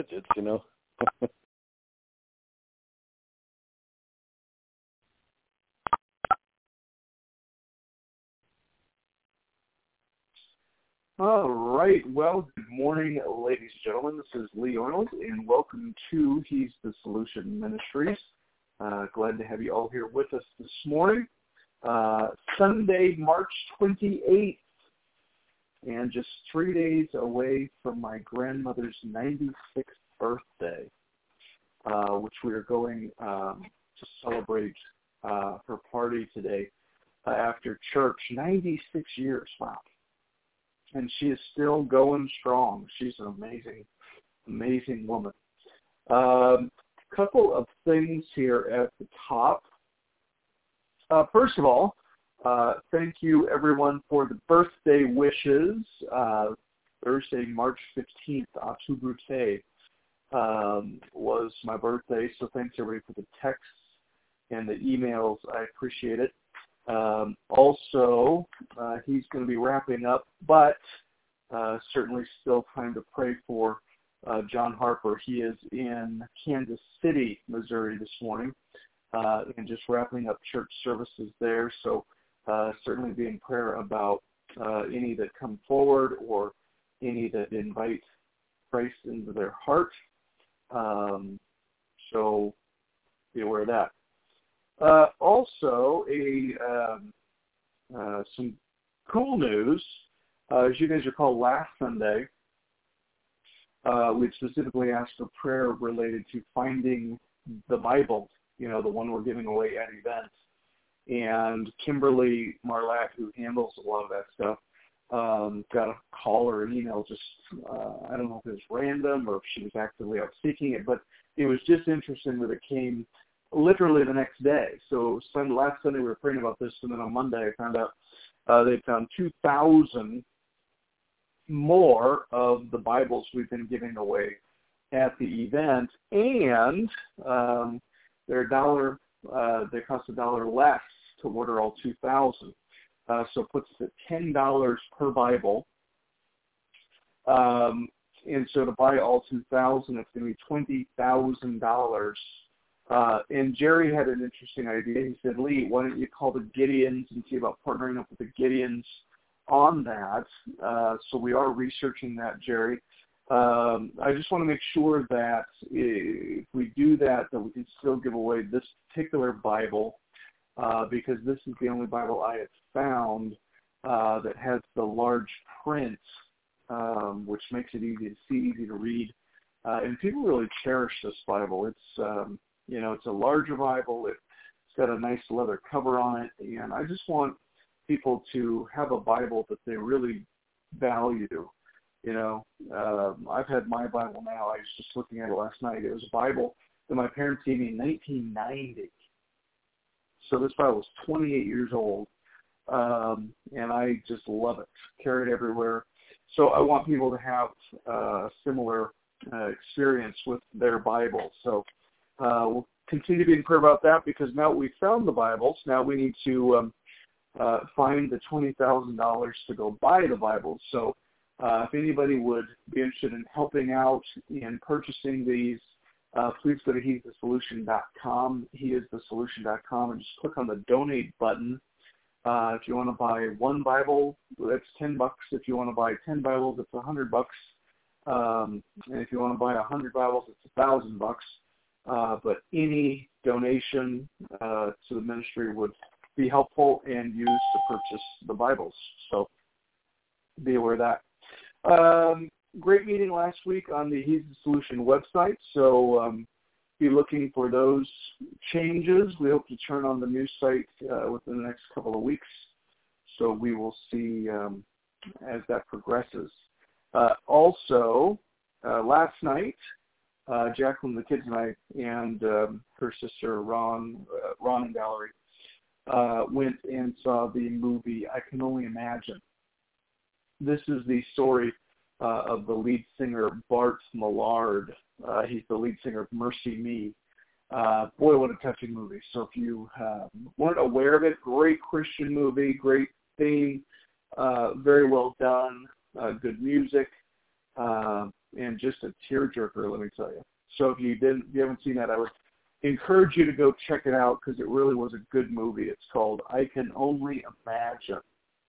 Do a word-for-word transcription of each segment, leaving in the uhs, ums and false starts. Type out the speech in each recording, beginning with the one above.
digits, you know. All right. Well, good morning, ladies and gentlemen. This is Lee Arnold, and welcome to He's the Solution Ministries. Uh, glad to have you all here with us this morning. Uh, Sunday, March twenty-eighth, and just three days away from my grandmother's ninety-sixth birthday, uh, which we are going um, to celebrate uh, her party today uh, after church. ninety-six years, wow. And she is still going strong. She's an amazing, amazing woman. A um, couple of things here at the top. Uh, first of all, uh, thank you, everyone, for the birthday wishes. Uh, Thursday, March fifteenth, Atu Brute, um, was my birthday, so thanks, everybody, for the texts and the emails. I appreciate it. Um, also, uh, he's going to be wrapping up, but uh, certainly still time to pray for uh, John Harper. He is in Kansas City, Missouri this morning, uh, and just wrapping up church services there. So uh, certainly be in prayer about uh, any that come forward or any that invite Christ into their heart. Um, so be aware of that. Uh, also, a um, uh, some cool news. Uh, as you guys recall, last Sunday, uh, we specifically asked for prayer related to finding the Bible, you know, the one we're giving away at events. And Kimberly Marlatt, who handles a lot of that stuff, um, got a call or an email just, uh, I don't know if it was random or if she was actively out seeking it, but it was just interesting that it came literally the next day. So Sunday, last Sunday we were praying about this, and then on Monday I found out uh, they found two thousand more of the Bibles we've been giving away at the event, and um, they're a dollar, uh, they cost a dollar less to order all two thousand. Uh, so it puts us at ten dollars per Bible. Um, and so to buy all two thousand, it's going to be twenty thousand dollars. Uh, and Jerry had an interesting idea. He said, Lee, why don't you call the Gideons and see about partnering up with the Gideons on that? Uh, so we are researching that, Jerry. Um, I just want to make sure that if we do that, that we can still give away this particular Bible, uh, because this is the only Bible I have found uh, that has the large print, um, which makes it easy to see, easy to read. Uh, and people really cherish this Bible. It's um, You know, it's a larger Bible. It's got a nice leather cover on it. And I just want people to have a Bible that they really value. You know, um, I've had my Bible now. I was just looking at it last night. It was a Bible that my parents gave me in nineteen ninety. So this Bible is twenty-eight years old. Um, and I just love it. Carry it everywhere. So I want people to have a similar uh, experience with their Bible. So Uh, we'll continue to be in prayer about that, because now we've found the Bibles. Now we need to um, uh, find the twenty thousand dollars to go buy the Bibles. So uh, if anybody would be interested in helping out in purchasing these, uh, please go to he is the solution dot com, he is the solution dot com, and just click on the donate button. Uh, if you want to buy one Bible, that's ten bucks. If you want to buy ten Bibles, it's a hundred bucks. Um, and if you want to buy a hundred Bibles, it's a thousand bucks. Uh, but any donation uh, to the ministry would be helpful and used to purchase the Bibles. So be aware of that. Um, great meeting last week on the He's the Solution website. So um, be looking for those changes. We hope to turn on the new site uh, within the next couple of weeks. So we will see um, as that progresses. Uh, also, uh, last night, Uh, Jacqueline, the kids, and I, and um, her sister, Ron, uh, Ron and Valerie, uh, went and saw the movie I Can Only Imagine. This is the story uh, of the lead singer, Bart Millard. Uh, he's the lead singer of Mercy Me. Uh, boy, what a touching movie. So if you uh, weren't aware of it, great Christian movie, great theme, uh, very well done, uh, good music. Uh, and just a tearjerker, let me tell you. So if you didn't, if you haven't seen that, I would encourage you to go check it out because it really was a good movie. It's called I Can Only Imagine.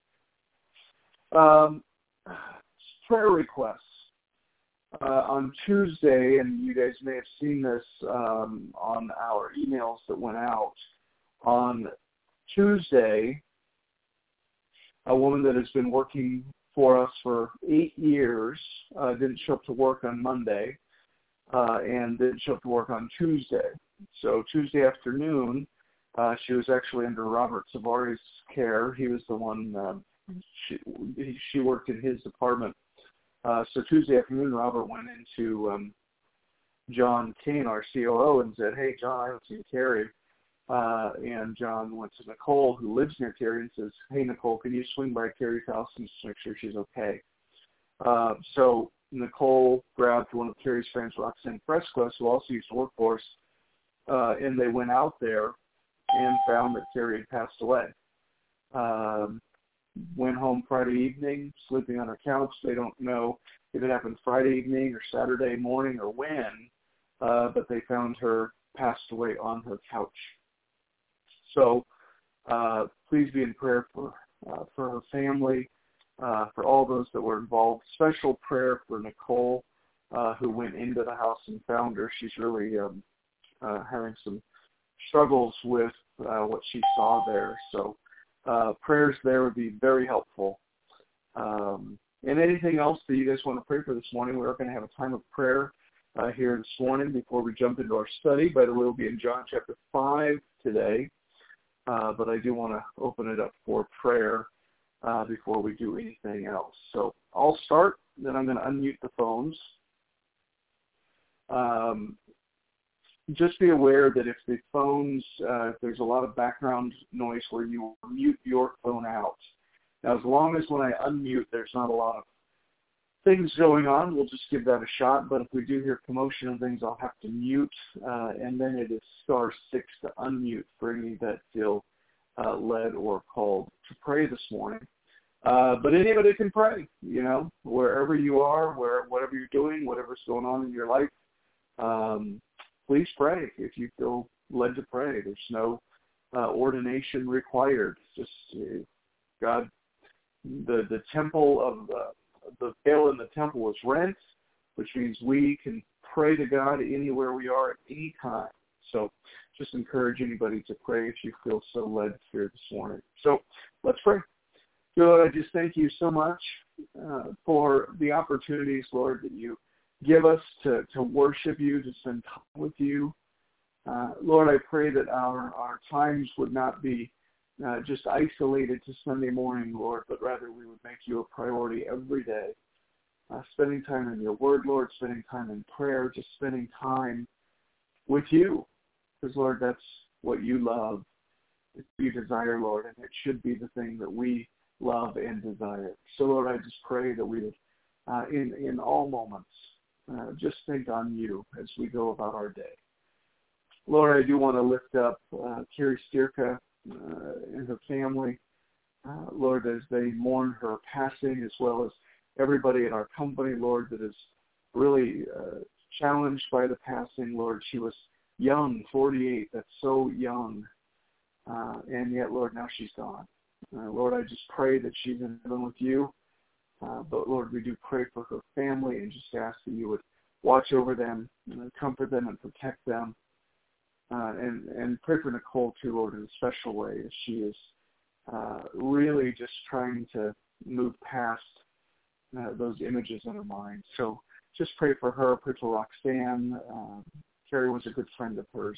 Um, prayer requests. Uh, on Tuesday, and you guys may have seen this um, on our emails that went out, on Tuesday, a woman that has been working for us for eight years uh, didn't show up to work on Monday uh, and didn't show up to work on Tuesday. So Tuesday afternoon, uh, she was actually under Robert Savari's care. He was the one, uh, she, she worked in his department. Uh, so Tuesday afternoon, Robert went into um, John Kane, our C O O, and said, hey, John, I haven't seen Carrie. Uh, and John went to Nicole, who lives near Carrie, and says, hey, Nicole, can you swing by Carrie's house and just make sure she's okay? Uh, so Nicole grabbed one of Carrie's friends, Roxanne Fresquez, who also used to work for us, uh, and they went out there and found that Carrie had passed away. Um, went home Friday evening, sleeping on her couch. They don't know if it happened Friday evening or Saturday morning or when, uh, but they found her passed away on her couch. So uh, please be in prayer for uh, for her family, uh, for all those that were involved. Special prayer for Nicole, uh, who went into the house and found her. She's really um, uh, having some struggles with uh, what she saw there. So Uh, prayers there would be very helpful. Um, and anything else that you guys want to pray for this morning, we're going to have a time of prayer uh, here this morning before we jump into our study. By the way, we'll be in John chapter five today, uh, but I do want to open it up for prayer uh, before we do anything else. So I'll start, then I'm going to unmute the phones. Um, Just be aware that if the phones, uh, if there's a lot of background noise where you mute your phone out. Now, as long as when I unmute, there's not a lot of things going on, we'll just give that a shot. But if we do hear commotion and things, I'll have to mute, uh, and then it is star six to unmute for any that feel uh, led or called to pray this morning. Uh, but anybody can pray, you know, wherever you are, where whatever you're doing, whatever's going on in your life. Um, Please pray if you feel led to pray. There's no uh, ordination required. Just uh, God, the the temple of uh, the veil in the temple is rent, which means we can pray to God anywhere we are at any time. So, just encourage anybody to pray if you feel so led here this morning. So, let's pray. Lord, I just thank you so much uh, for the opportunities, Lord, that you give us to, to worship you, to spend time with you. Uh, Lord, I pray that our, our times would not be uh, just isolated to Sunday morning, Lord, but rather we would make you a priority every day. Uh, spending time in your word, Lord, spending time in prayer, just spending time with you. Because, Lord, that's what you love. It's what you desire, Lord, and it should be the thing that we love and desire. So, Lord, I just pray that we would, uh, in, in all moments, Uh, just think on you as we go about our day. Lord, I do want to lift up uh, Carrie Stierka uh, and her family, uh, Lord, as they mourn her passing, as well as everybody in our company, Lord, that is really uh, challenged by the passing. Lord, she was young, forty-eight, that's so young, uh, and yet, Lord, now she's gone. Uh, Lord, I just pray that she's in heaven with you. Uh, but, Lord, we do pray for her family and just ask that you would watch over them, and comfort them and protect them. Uh, and, and pray for Nicole, too, Lord, in a special way, as she is uh, really just trying to move past uh, those images in her mind. So just pray for her, pray for Roxanne. Uh, Carrie was a good friend of hers.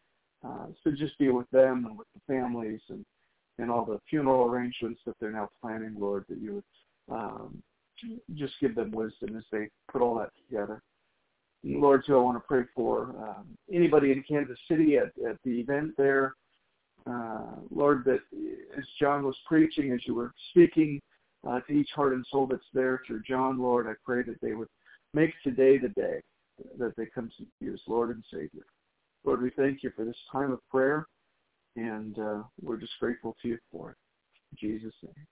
Uh, so just be with them and with the families and, and all the funeral arrangements that they're now planning, Lord, that you would Um, just give them wisdom as they put all that together. Lord, too, I want to pray for um, anybody in Kansas City at, at the event there. Uh, Lord, that as John was preaching, as you were speaking uh, to each heart and soul that's there through John, Lord, I pray that they would make today the day that they come to you as Lord and Savior. Lord, we thank you for this time of prayer, and uh, we're just grateful to you for it. In Jesus' name.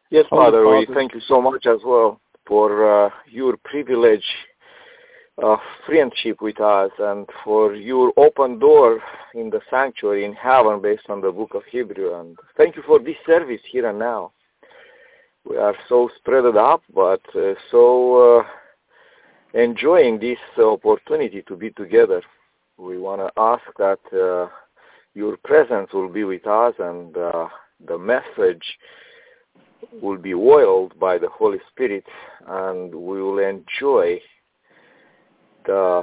Yes, Holy Father, we Father. thank you so much as well for uh, your privilege of friendship with us and for your open door in the sanctuary in heaven based on the book of Hebrew. And thank you for this service here and now. We are so spread up, but uh, so uh, enjoying this opportunity to be together. We want to ask that uh, your presence will be with us and uh, the message will be oiled by the Holy Spirit, and we will enjoy the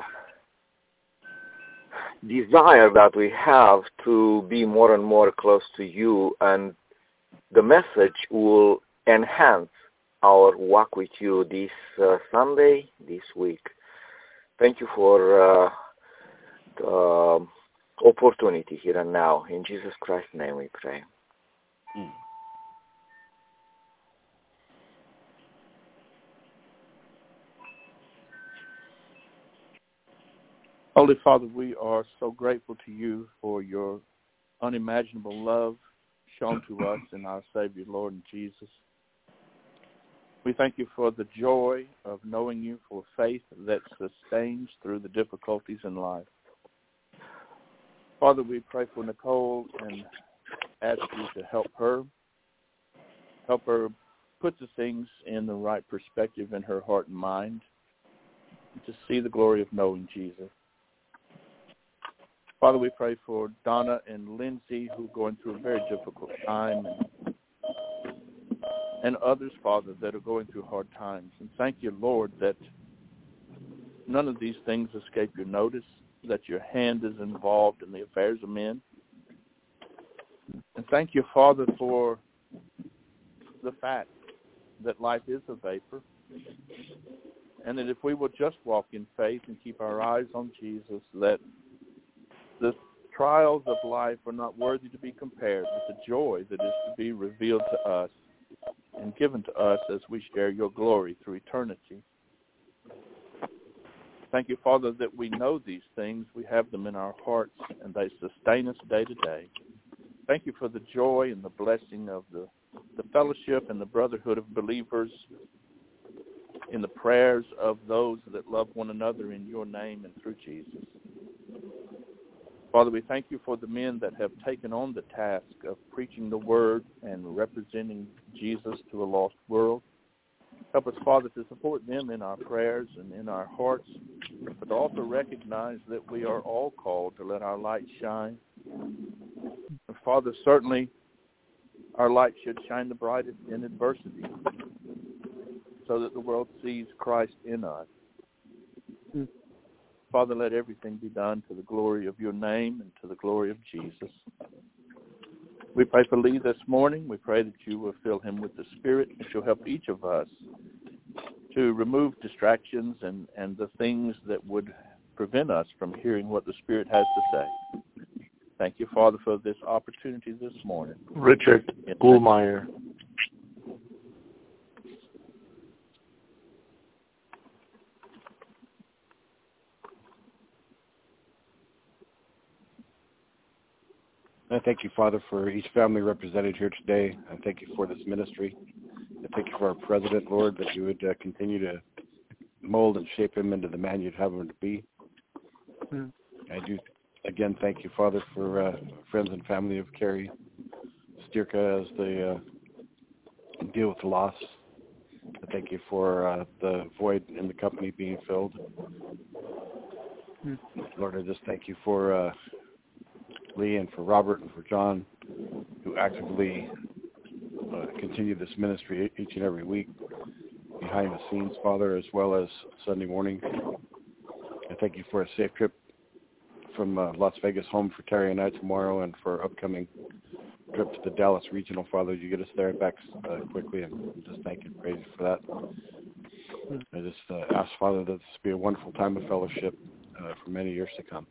desire that we have to be more and more close to you, and the message will enhance our walk with you this uh, Sunday, this week. Thank you for uh, the opportunity here and now. In Jesus Christ's name we pray. Mm. Holy Father, we are so grateful to you for your unimaginable love shown to us in our Savior, Lord and Jesus. We thank you for the joy of knowing you, for faith that sustains through the difficulties in life. Father, we pray for Nicole and ask you to help her, help her put the things in the right perspective in her heart and mind, to see the glory of knowing Jesus. Father, we pray for Donna and Lindsay, who are going through a very difficult time, and, and others, Father, that are going through hard times. And thank you, Lord, that none of these things escape your notice, that your hand is involved in the affairs of men. And thank you, Father, for the fact that life is a vapor, and that if we will just walk in faith and keep our eyes on Jesus, that the trials of life are not worthy to be compared with the joy that is to be revealed to us and given to us as we share your glory through eternity. Thank you, Father, that we know these things, we have them in our hearts, and they sustain us day to day. Thank you for the joy and the blessing of the, the fellowship and the brotherhood of believers, in the prayers of those that love one another in your name and through Jesus. Father, we thank you for the men that have taken on the task of preaching the word and representing Jesus to a lost world. Help us, Father, to support them in our prayers and in our hearts, but also recognize that we are all called to let our light shine. And Father, certainly our light should shine the brightest in adversity so that the world sees Christ in us. Father, let everything be done to the glory of your name and to the glory of Jesus. We pray for Lee this morning. We pray that you will fill him with the Spirit, and you'll help each of us to remove distractions and, and the things that would prevent us from hearing what the Spirit has to say. Thank you, Father, for this opportunity this morning. Richard Bullmeyer. I thank you, Father, for each family represented here today. I thank you for this ministry. I thank you for our president, Lord, that you would uh, continue to mold and shape him into the man you'd have him to be. Mm. I do, again, thank you, Father, for uh, friends and family of Carrie Stierka as they uh, deal with the loss. I thank you for uh, the void in the company being filled. Mm. Lord, I just thank you for uh, Lee and for Robert and for John, who actively uh, continue this ministry each and every week behind the scenes, Father, as well as Sunday morning. I thank you for a safe trip from uh, Las Vegas home for Terry and I tomorrow, and for our upcoming trip to the Dallas Regional, Father. You get us there and back uh, quickly, and just thank you and praise you for that. I just uh, ask, Father, that this be a wonderful time of fellowship uh, for many years to come.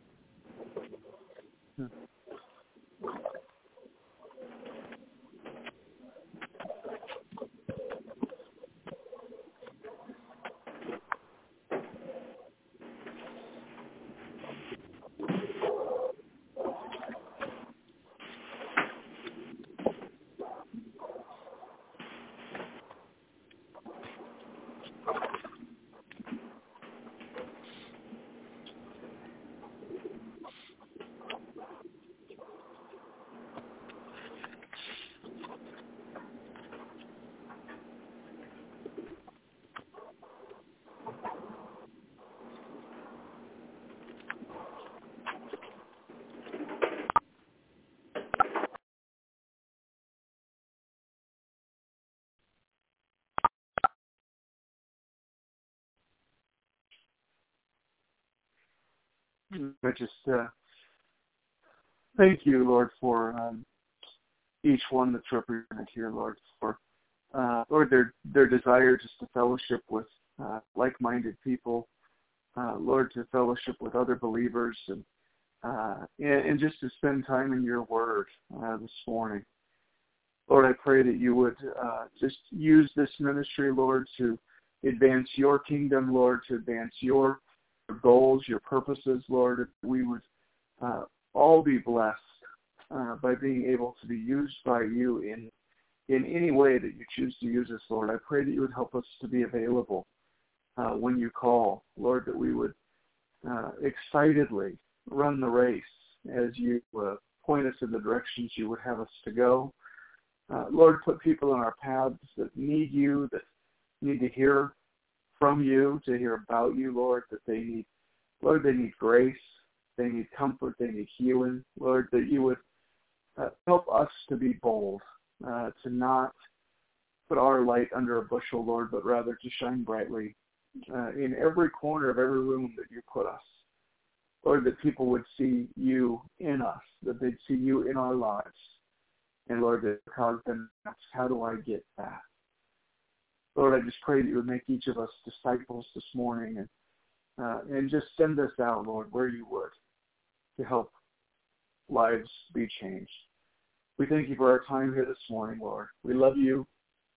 I just uh, thank you, Lord, for um, each one that's represented here, Lord, for uh, Lord their their desire just to fellowship with uh, like-minded people, uh, Lord, to fellowship with other believers, and uh, and, and just to spend time in your Word uh, this morning. Lord, I pray that you would uh, just use this ministry, Lord, to advance your kingdom, Lord, to advance your goals, your purposes, Lord. That we would uh, all be blessed uh, by being able to be used by you in in any way that you choose to use us, Lord. I pray that you would help us to be available uh, when you call, Lord, that we would uh, excitedly run the race as you uh, point us in the directions you would have us to go. Uh, Lord, put people in our paths that need you, that need to hear from you, to hear about you, Lord, that they need, Lord, they need grace, they need comfort, they need healing. Lord, that you would uh, help us to be bold, uh, to not put our light under a bushel, Lord, but rather to shine brightly uh, in every corner of every room that you put us. Lord, that people would see you in us, that they'd see you in our lives. And Lord, that cause them to ask, how do I get that? Lord, I just pray that you would make each of us disciples this morning and uh, and just send us out, Lord, where you would to help lives be changed. We thank you for our time here this morning, Lord. We love you.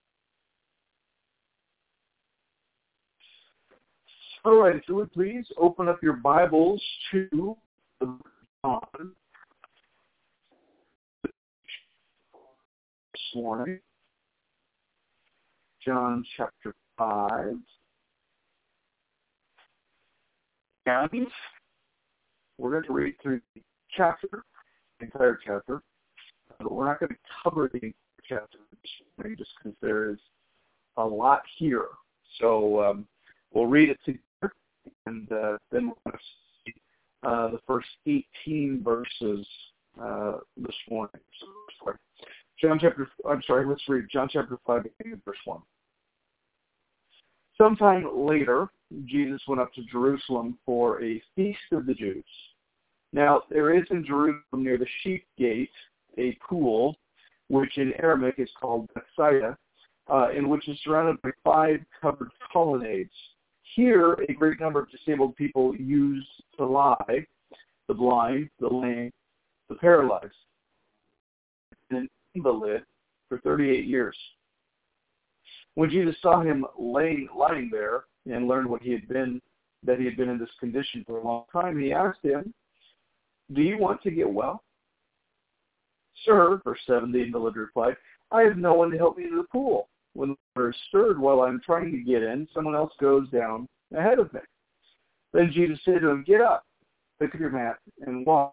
All right, if you would please open up your Bibles to the book of John. This morning, John chapter five. And we're going to read through the chapter, the entire chapter. But we're not going to cover the entire chapter this morning just because there is a lot here. So um, we'll read it together, and uh, then we're going to see uh, the first eighteen verses uh, this morning. So, sorry. John chapter, I'm sorry, let's read John chapter five, verse one. Sometime later, Jesus went up to Jerusalem for a feast of the Jews. Now, there is in Jerusalem near the Sheep Gate a pool, which in Aramaic is called Bethsaida, uh, and which is surrounded by five covered colonnades. Here, a great number of disabled people used to lie, the blind, the lame, the paralyzed, and an invalid for thirty-eight years. When Jesus saw him laying, lying there and learned what he had been, that he had been in this condition for a long time, he asked him, "Do you want to get well?" "Sir," verse seven, the invalid replied, "I have no one to help me into the pool. When the water is stirred while I'm trying to get in, someone else goes down ahead of me." Then Jesus said to him, "Get up, pick up your mat, and walk."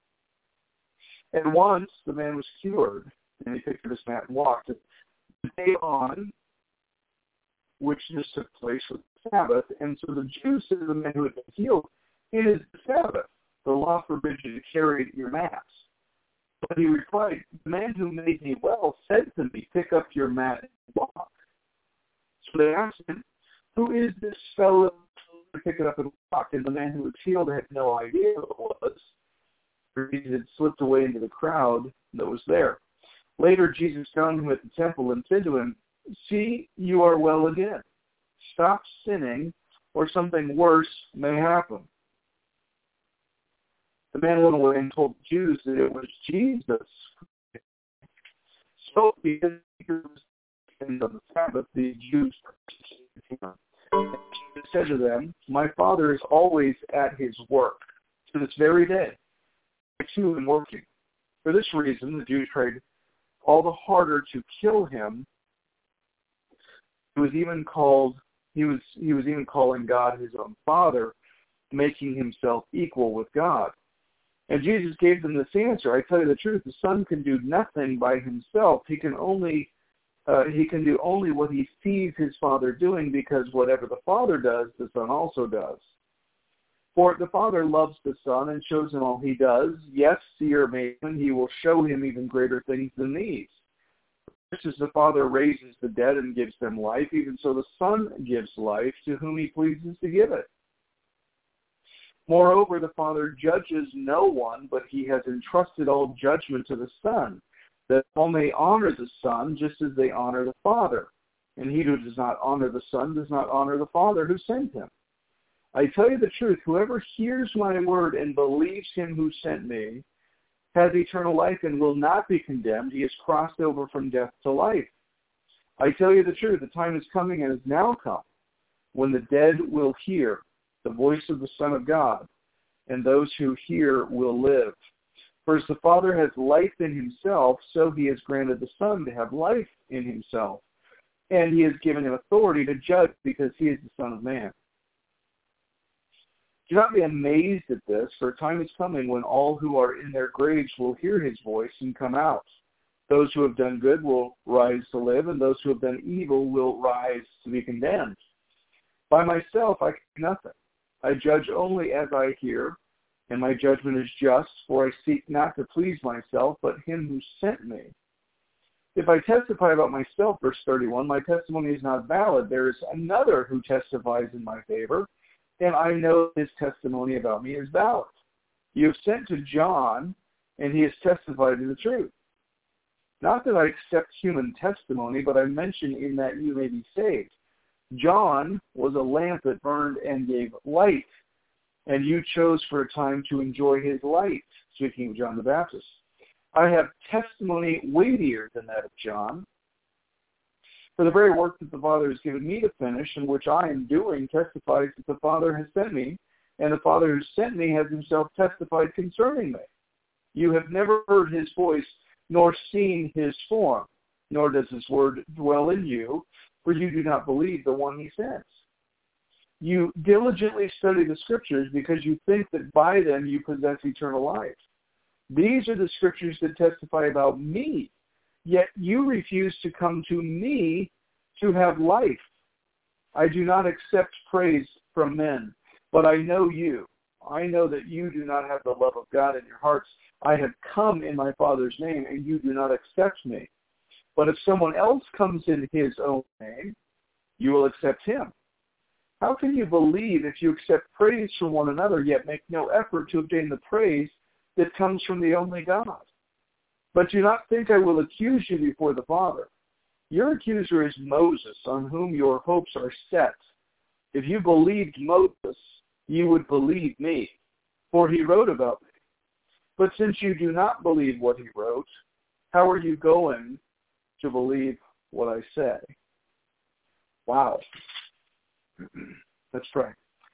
At once the man was cured, and he picked up his mat and walked. The day on which this took place was the Sabbath, and so the Jews said to the man who had been healed, "It is the Sabbath. The law forbids you to carry your mats." But he replied, "The man who made me well said to me, 'Pick up your mat and walk.'" So they asked him, "Who is this fellow to pick it up and walk?" And the man who was healed had no idea who it was, for he had slipped away into the crowd that was there. Later, Jesus found him at the temple and said to him, "See, you are well again. Stop sinning, or something worse may happen." The man went away and told the Jews that it was Jesus. So, because he was on the Sabbath, the Jews persecuted him. He said to them, "My Father is always at his work, to this very day. I too am working." For this reason, the Jews tried all the harder to kill him. He was even called. He was he was even calling God his own Father, making himself equal with God. And Jesus gave them this answer: "I tell you the truth, the Son can do nothing by himself. He can only uh, he can do only what he sees his Father doing, because whatever the Father does, the Son also does. For the Father loves the Son and shows him all he does. Yes, see or Mason, he will show him even greater things than these. Just as the Father raises the dead and gives them life, even so the Son gives life to whom he pleases to give it." Moreover, the Father judges no one, but he has entrusted all judgment to the Son, that all may honor the Son just as they honor the Father. And he who does not honor the Son does not honor the Father who sent him. I tell you the truth, whoever hears my word and believes him who sent me has eternal life and will not be condemned. He has crossed over from death to life. I tell you the truth, the time is coming and has now come when the dead will hear the voice of the Son of God, and those who hear will live. For as the Father has life in himself, so he has granted the Son to have life in himself. And he has given him authority to judge because he is the Son of Man. Do not be amazed at this, for a time is coming when all who are in their graves will hear his voice and come out. Those who have done good will rise to live, and those who have done evil will rise to be condemned. By myself I can do nothing. I judge only as I hear, and my judgment is just, for I seek not to please myself, but him who sent me. If I testify about myself, verse thirty-one, my testimony is not valid. There is another who testifies in my favor, and I know his testimony about me is valid. You have sent to John, and he has testified to the truth. Not that I accept human testimony, but I mention in that you may be saved. John was a lamp that burned and gave light, and you chose for a time to enjoy his light, speaking of John the Baptist. I have testimony weightier than that of John. For the very work that the Father has given me to finish, and which I am doing, testifies that the Father has sent me, and the Father who sent me has himself testified concerning me. You have never heard his voice, nor seen his form, nor does his word dwell in you, for you do not believe the one he sends. You diligently study the Scriptures because you think that by them you possess eternal life. These are the Scriptures that testify about me, yet you refuse to come to me to have life. I do not accept praise from men, but I know you. I know that you do not have the love of God in your hearts. I have come in my Father's name, and you do not accept me. But if someone else comes in his own name, you will accept him. How can you believe if you accept praise from one another, yet make no effort to obtain the praise that comes from the only God? But do not think I will accuse you before the Father. Your accuser is Moses, on whom your hopes are set. If you believed Moses, you would believe me, for he wrote about me. But since you do not believe what he wrote, how are you going to believe what I say? Wow. Let's pray.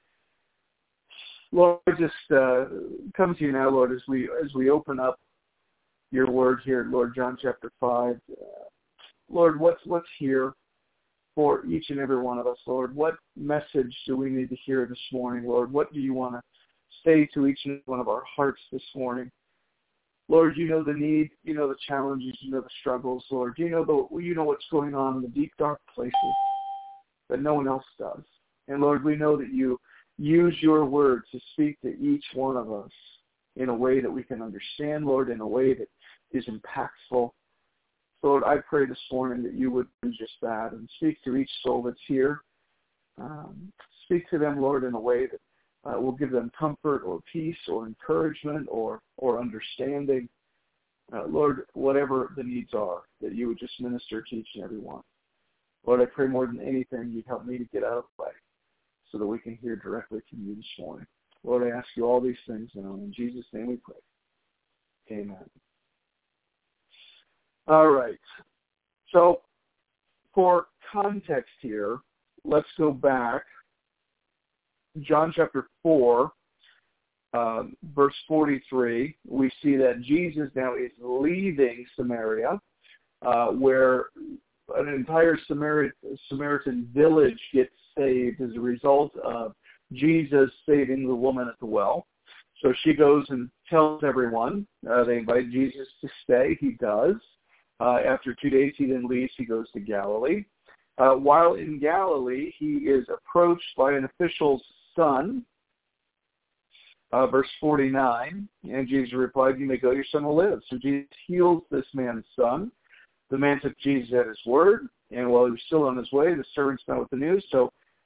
Lord, I just uh, come to you now, Lord, as we as we open up your word here, Lord, John chapter five. Uh, Lord, what's what's here for each and every one of us, Lord? What message do we need to hear this morning, Lord? What do you want to say to each and every one of our hearts this morning? Lord, you know the need, you know the challenges, you know the struggles, Lord. You know the, you know what's going on in the deep, dark places that no one else does. And Lord, we know that you use your word to speak to each one of us in a way that we can understand, Lord, in a way that is impactful. So, Lord, I pray this morning that you would do just that and speak to each soul that's here. Um, speak to them, Lord, in a way that Uh, will give them comfort or peace or encouragement or, or understanding. Uh, Lord, whatever the needs are, that you would just minister to each and every one. Lord, I pray more than anything you'd help me to get out of the way so that we can hear directly from you this morning. Lord, I ask you all these things now. In Jesus' name we pray. Amen. All right. So for context here, let's go back. John chapter four, uh, verse forty-three, we see that Jesus now is leaving Samaria, uh, where an entire Samari- Samaritan village gets saved as a result of Jesus saving the woman at the well. So she goes and tells everyone. Uh, they invite Jesus to stay. He does. Uh, after two days, he then leaves. He goes to Galilee. Uh, while in Galilee, he is approached by an official's son, uh, verse forty-nine, and Jesus replied, you may go, your son will live. So Jesus heals this man's son. The man took Jesus at his word, and while he was still on his way, the servants met with the news. So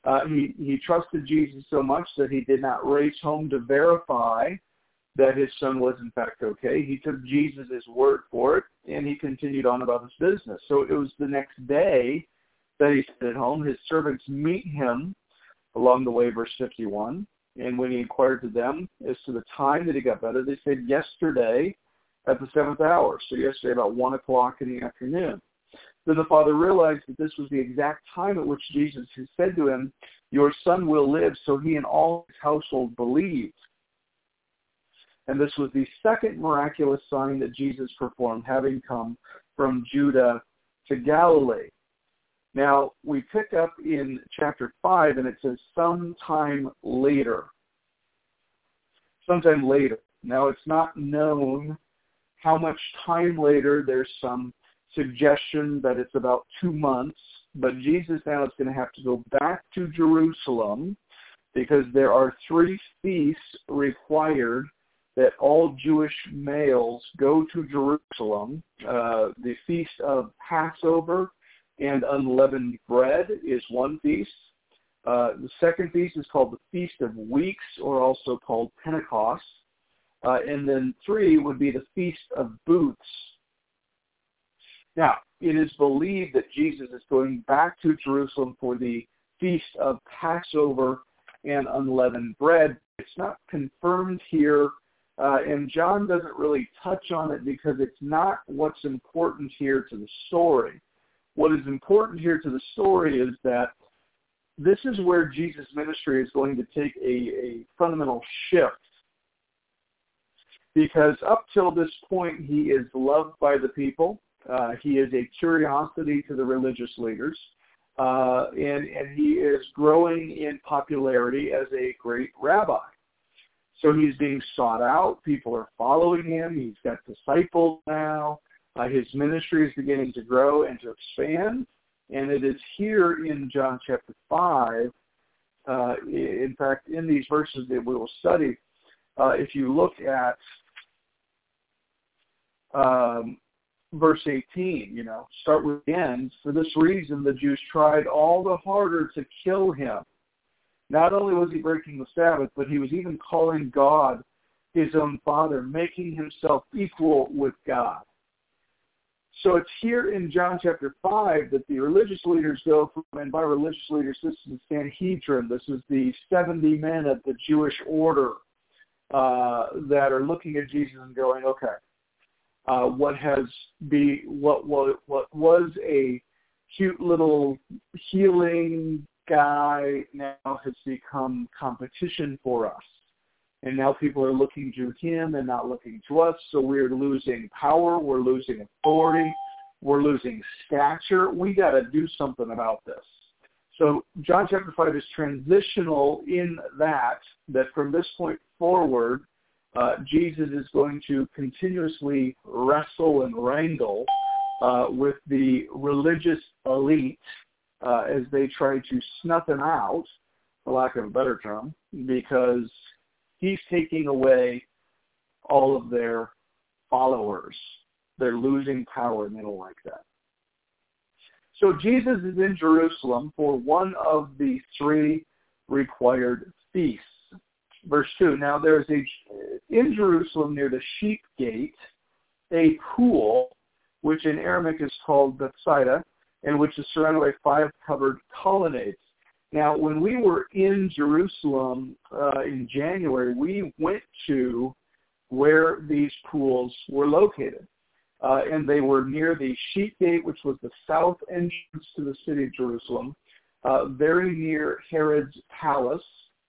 Uh, he, he trusted Jesus so much that he did not race home to verify that his son was in fact okay. He took Jesus' word for it, and he continued on about his business. So it was the next day that he stayed at home. His servants meet him along the way, verse fifty-one. And when he inquired to them as to the time that he got better, they said yesterday at the seventh hour. So yesterday about one o'clock in the afternoon. Then the father realized that this was the exact time at which Jesus had said to him, your son will live. So he and all his household believed. And this was the second miraculous sign that Jesus performed, having come from Judah to Galilee. Now, we pick up in chapter five, and it says sometime later. Sometime later. Now, it's not known how much time later. There's some suggestion that it's about two months. But Jesus now is going to have to go back to Jerusalem because there are three feasts required that all Jewish males go to Jerusalem. Uh, the Feast of Passover and Unleavened Bread is one feast. Uh, the second feast is called the Feast of Weeks, or also called Pentecost. Uh, and then three would be the Feast of Booths. Now, it is believed that Jesus is going back to Jerusalem for the Feast of Passover and Unleavened Bread. It's not confirmed here. Uh, and John doesn't really touch on it because it's not what's important here to the story. What is important here to the story is that this is where Jesus' ministry is going to take a, a fundamental shift. Because up till this point, he is loved by the people. Uh, he is a curiosity to the religious leaders. Uh, and, and he is growing in popularity as a great rabbi. So he's being sought out. People are following him. He's got disciples now. Uh, his ministry is beginning to grow and to expand. And it is here in John chapter five, uh, in fact, in these verses that we will study, uh, if you look at um, verse eighteen, you know, start with the end. For this reason, the Jews tried all the harder to kill him. Not only was he breaking the Sabbath, but he was even calling God his own Father, making himself equal with God. So it's here in John chapter five that the religious leaders go from, and by religious leaders, this is the Sanhedrin. This is the seventy men of the Jewish order uh, that are looking at Jesus and going, okay, uh, what has be what was what was a cute little healing guy now has become competition for us. And now people are looking to him and not looking to us, so we're losing power, we're losing authority, we're losing stature. We got to do something about this. So John chapter five is transitional in that, that from this point forward, uh, Jesus is going to continuously wrestle and wrangle uh, with the religious elite uh, as they try to snuff him out, for lack of a better term, because he's taking away all of their followers. They're losing power, and they don't like that. So Jesus is in Jerusalem for one of the three required feasts. Verse two, now there is a, in Jerusalem near the Sheep Gate, a pool, which in Aramaic is called Bethsaida, and which is surrounded by five covered colonnades. Now, when we were in Jerusalem uh, in January, we went to where these pools were located. Uh, and they were near the Sheep Gate, which was the south entrance to the city of Jerusalem, uh, very near Herod's palace.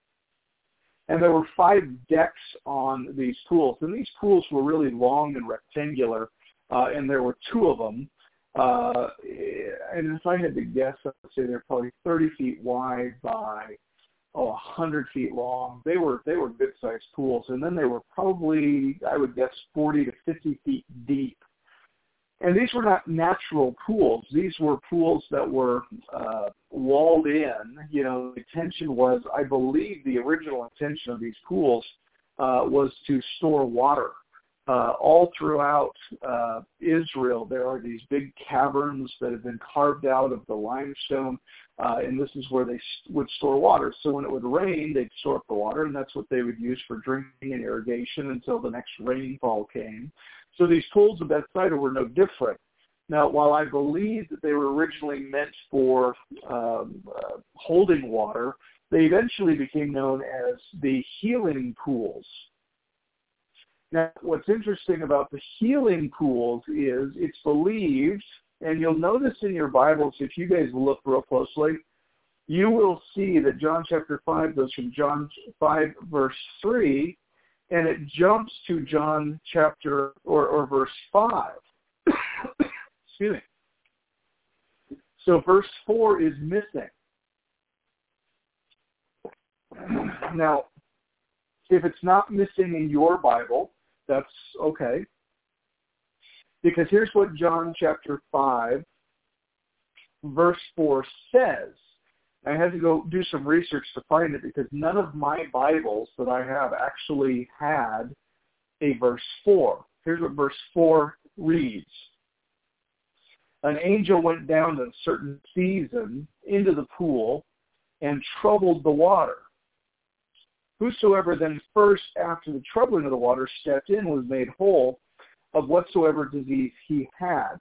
And there were five decks on these pools. And these pools were really long and rectangular, uh, and there were two of them. Uh, and if I had to guess, I would say they're probably thirty feet wide by, oh, one hundred feet long. They were they were good-sized pools. And then they were probably, I would guess, forty to fifty feet deep. And these were not natural pools. These were pools that were uh, walled in. You know, the intention was, I believe the original intention of these pools uh, was to store water. Uh, all throughout uh, Israel, there are these big caverns that have been carved out of the limestone, uh, and this is where they st- would store water. So when it would rain, they'd store up the water, and that's what they would use for drinking and irrigation until the next rainfall came. So these pools of Bethsaida were no different. Now, while I believe that they were originally meant for um, uh, holding water, they eventually became known as the healing pools. Now, what's interesting about the healing pools is it's believed, and you'll notice in your Bibles, if you guys look real closely, you will see that John chapter five goes from John five verse three, and it jumps to John chapter, or, or verse five. Excuse me. So verse four is missing. Now, if it's not missing in your Bible, that's okay. Because here's what John chapter five, verse four says. I had to go do some research to find it because none of my Bibles that I have actually had a verse four. Here's what verse four reads. An angel went down at a certain season into the pool and troubled the water. Whosoever then first after the troubling of the water stepped in was made whole of whatsoever disease he had.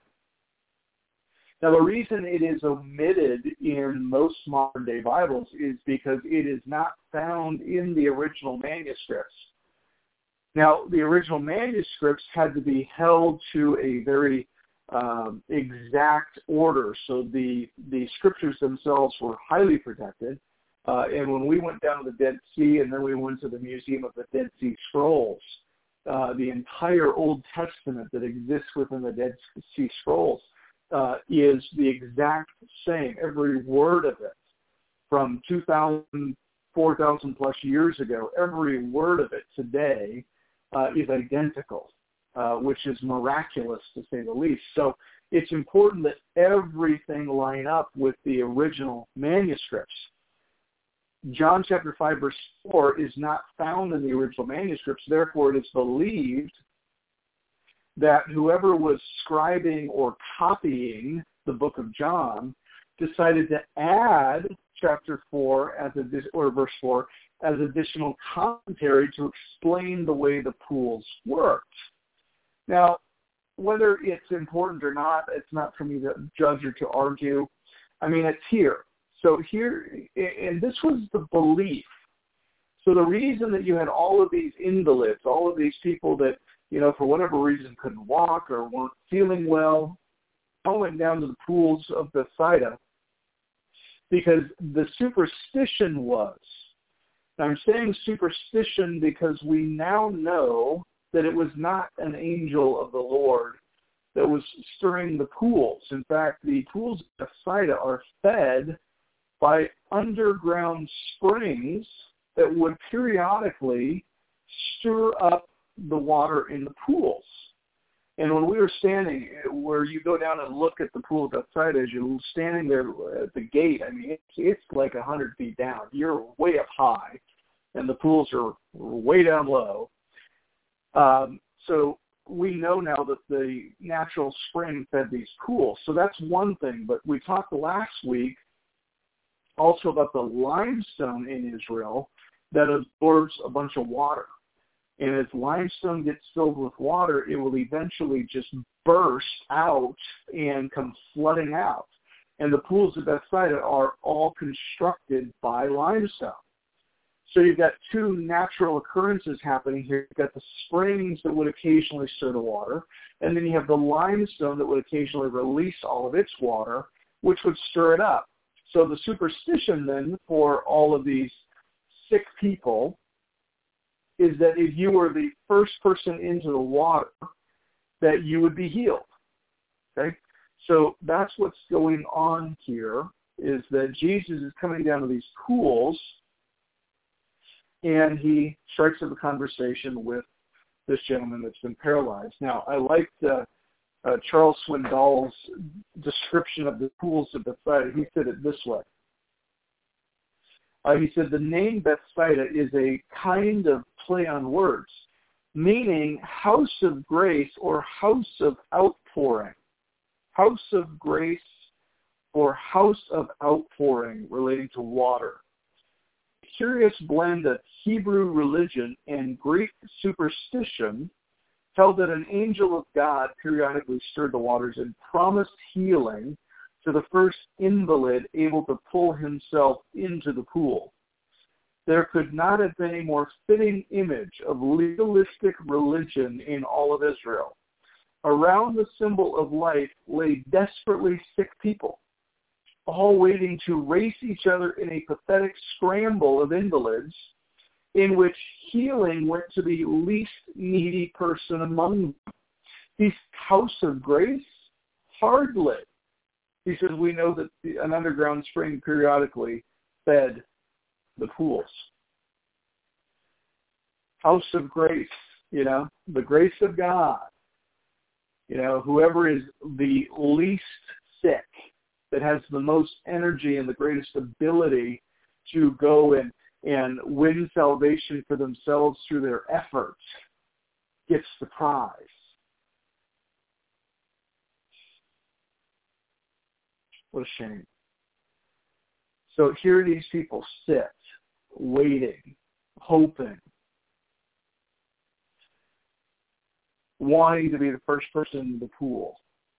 Now the reason it is omitted in most modern day Bibles is because it is not found in the original manuscripts. Now the original manuscripts had to be held to a very um, exact order, so the, the scriptures themselves were highly protected. Uh, and when we went down to the Dead Sea and then we went to the Museum of the Dead Sea Scrolls, uh, the entire Old Testament that exists within the Dead Sea Scrolls uh, is the exact same. Every word of it from two thousand, four thousand plus years ago, every word of it today uh, is identical, uh, which is miraculous to say the least. So it's important that everything line up with the original manuscripts. John chapter five verse four is not found in the original manuscripts, therefore it is believed that whoever was scribing or copying the book of John decided to add chapter four as a, or verse four as additional commentary to explain the way the pools worked. Now, whether it's important or not, it's not for me to judge or to argue. I mean, it's here. So here, and this was the belief. So the reason that you had all of these invalids, all of these people that, you know, for whatever reason couldn't walk or weren't feeling well, all went down to the pools of Bethsaida because the superstition was, I'm saying superstition because we now know that it was not an angel of the Lord that was stirring the pools. In fact, the pools of Bethsaida are fed by underground springs that would periodically stir up the water in the pools. And when we were standing, where you go down and look at the pool of Bethsaida, as you're standing there at the gate, I mean, it's, it's like one hundred feet down. You're way up high, and the pools are way down low. Um, so we know now that the natural spring fed these pools. So that's one thing. But we talked last week also about the limestone in Israel that absorbs a bunch of water. And as limestone gets filled with water, it will eventually just burst out and come flooding out. And the pools of Bethsaida are all constructed by limestone. So you've got two natural occurrences happening here. You've got the springs that would occasionally stir the water, and then you have the limestone that would occasionally release all of its water, which would stir it up. So the superstition then for all of these sick people is that if you were the first person into the water, that you would be healed. Okay? So that's what's going on here, is that Jesus is coming down to these pools, and he strikes up a conversation with this gentleman that's been paralyzed. Now, I liked uh, uh, Charles Swindoll's description of the pools of Bethsaida. He said it this way. Uh, he said, the name Bethsaida is a kind of play on words. meaning house of grace or house of outpouring. House of grace or house of outpouring relating to water. A curious blend of Hebrew religion and Greek superstition held that an angel of God periodically stirred the waters and promised healing to the first invalid able to pull himself into the pool. There could not have been a more fitting image of legalistic religion in all of Israel. Around the symbol of life lay desperately sick people, all waiting to race each other in a pathetic scramble of invalids in which healing went to the least needy person among them. These house of grace, hardly. He says, we know that the, an underground spring periodically fed the pools. House of grace, you know, the grace of God. You know, whoever is the least sick, that has the most energy and the greatest ability to go and, and win salvation for themselves through their efforts, gets the prize. What a shame. So here these people sit, waiting, hoping, wanting to be the first person in the pool.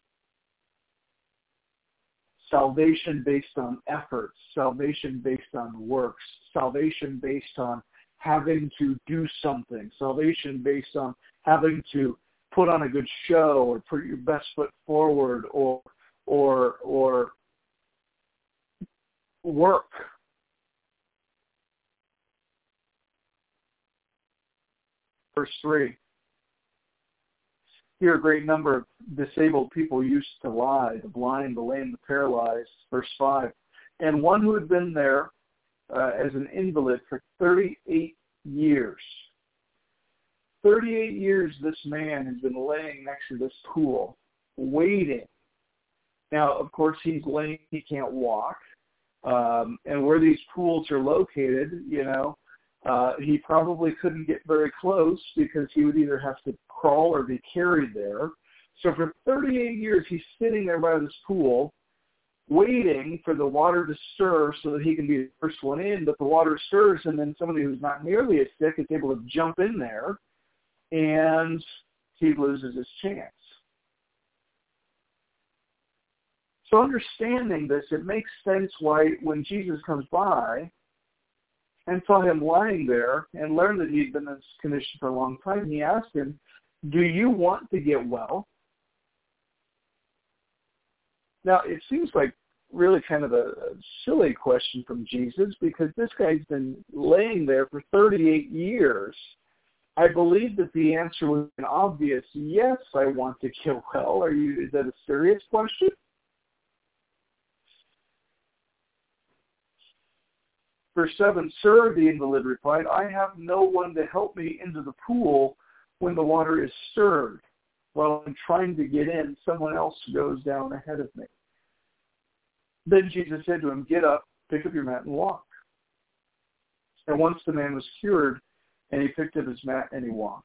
Salvation based on efforts, salvation based on works, salvation based on having to do something, salvation based on having to put on a good show or put your best foot forward or or or work. Verse three. Here a great number of disabled people used to lie, the blind, the lame, the paralyzed. Verse five. And one who had been there uh, as an invalid for thirty-eight years. thirty-eight years this man has been laying next to this pool, waiting. Now, of course, he's lame, he can't walk. Um, and where these pools are located, you know, uh, he probably couldn't get very close because he would either have to crawl or be carried there. So for thirty-eight years, he's sitting there by this pool, waiting for the water to stir so that he can be the first one in. But the water stirs, and then somebody who's not nearly as sick is able to jump in there, and he loses his chance. So understanding this, it makes sense why when Jesus comes by and saw him lying there and learned that he'd been in this condition for a long time, he asked him, do you want to get well? Now, it seems like really kind of a, a silly question from Jesus because this guy's been laying there for thirty-eight years. I believe that the answer was an obvious, yes, I want to get well. Are you? Is that a serious question? Verse seven, Sir, the invalid replied, I have no one to help me into the pool when the water is stirred. While I'm trying to get in, someone else goes down ahead of me. Then Jesus said to him, get up, pick up your mat, and walk. And once the man was cured, and he picked up his mat and he walked.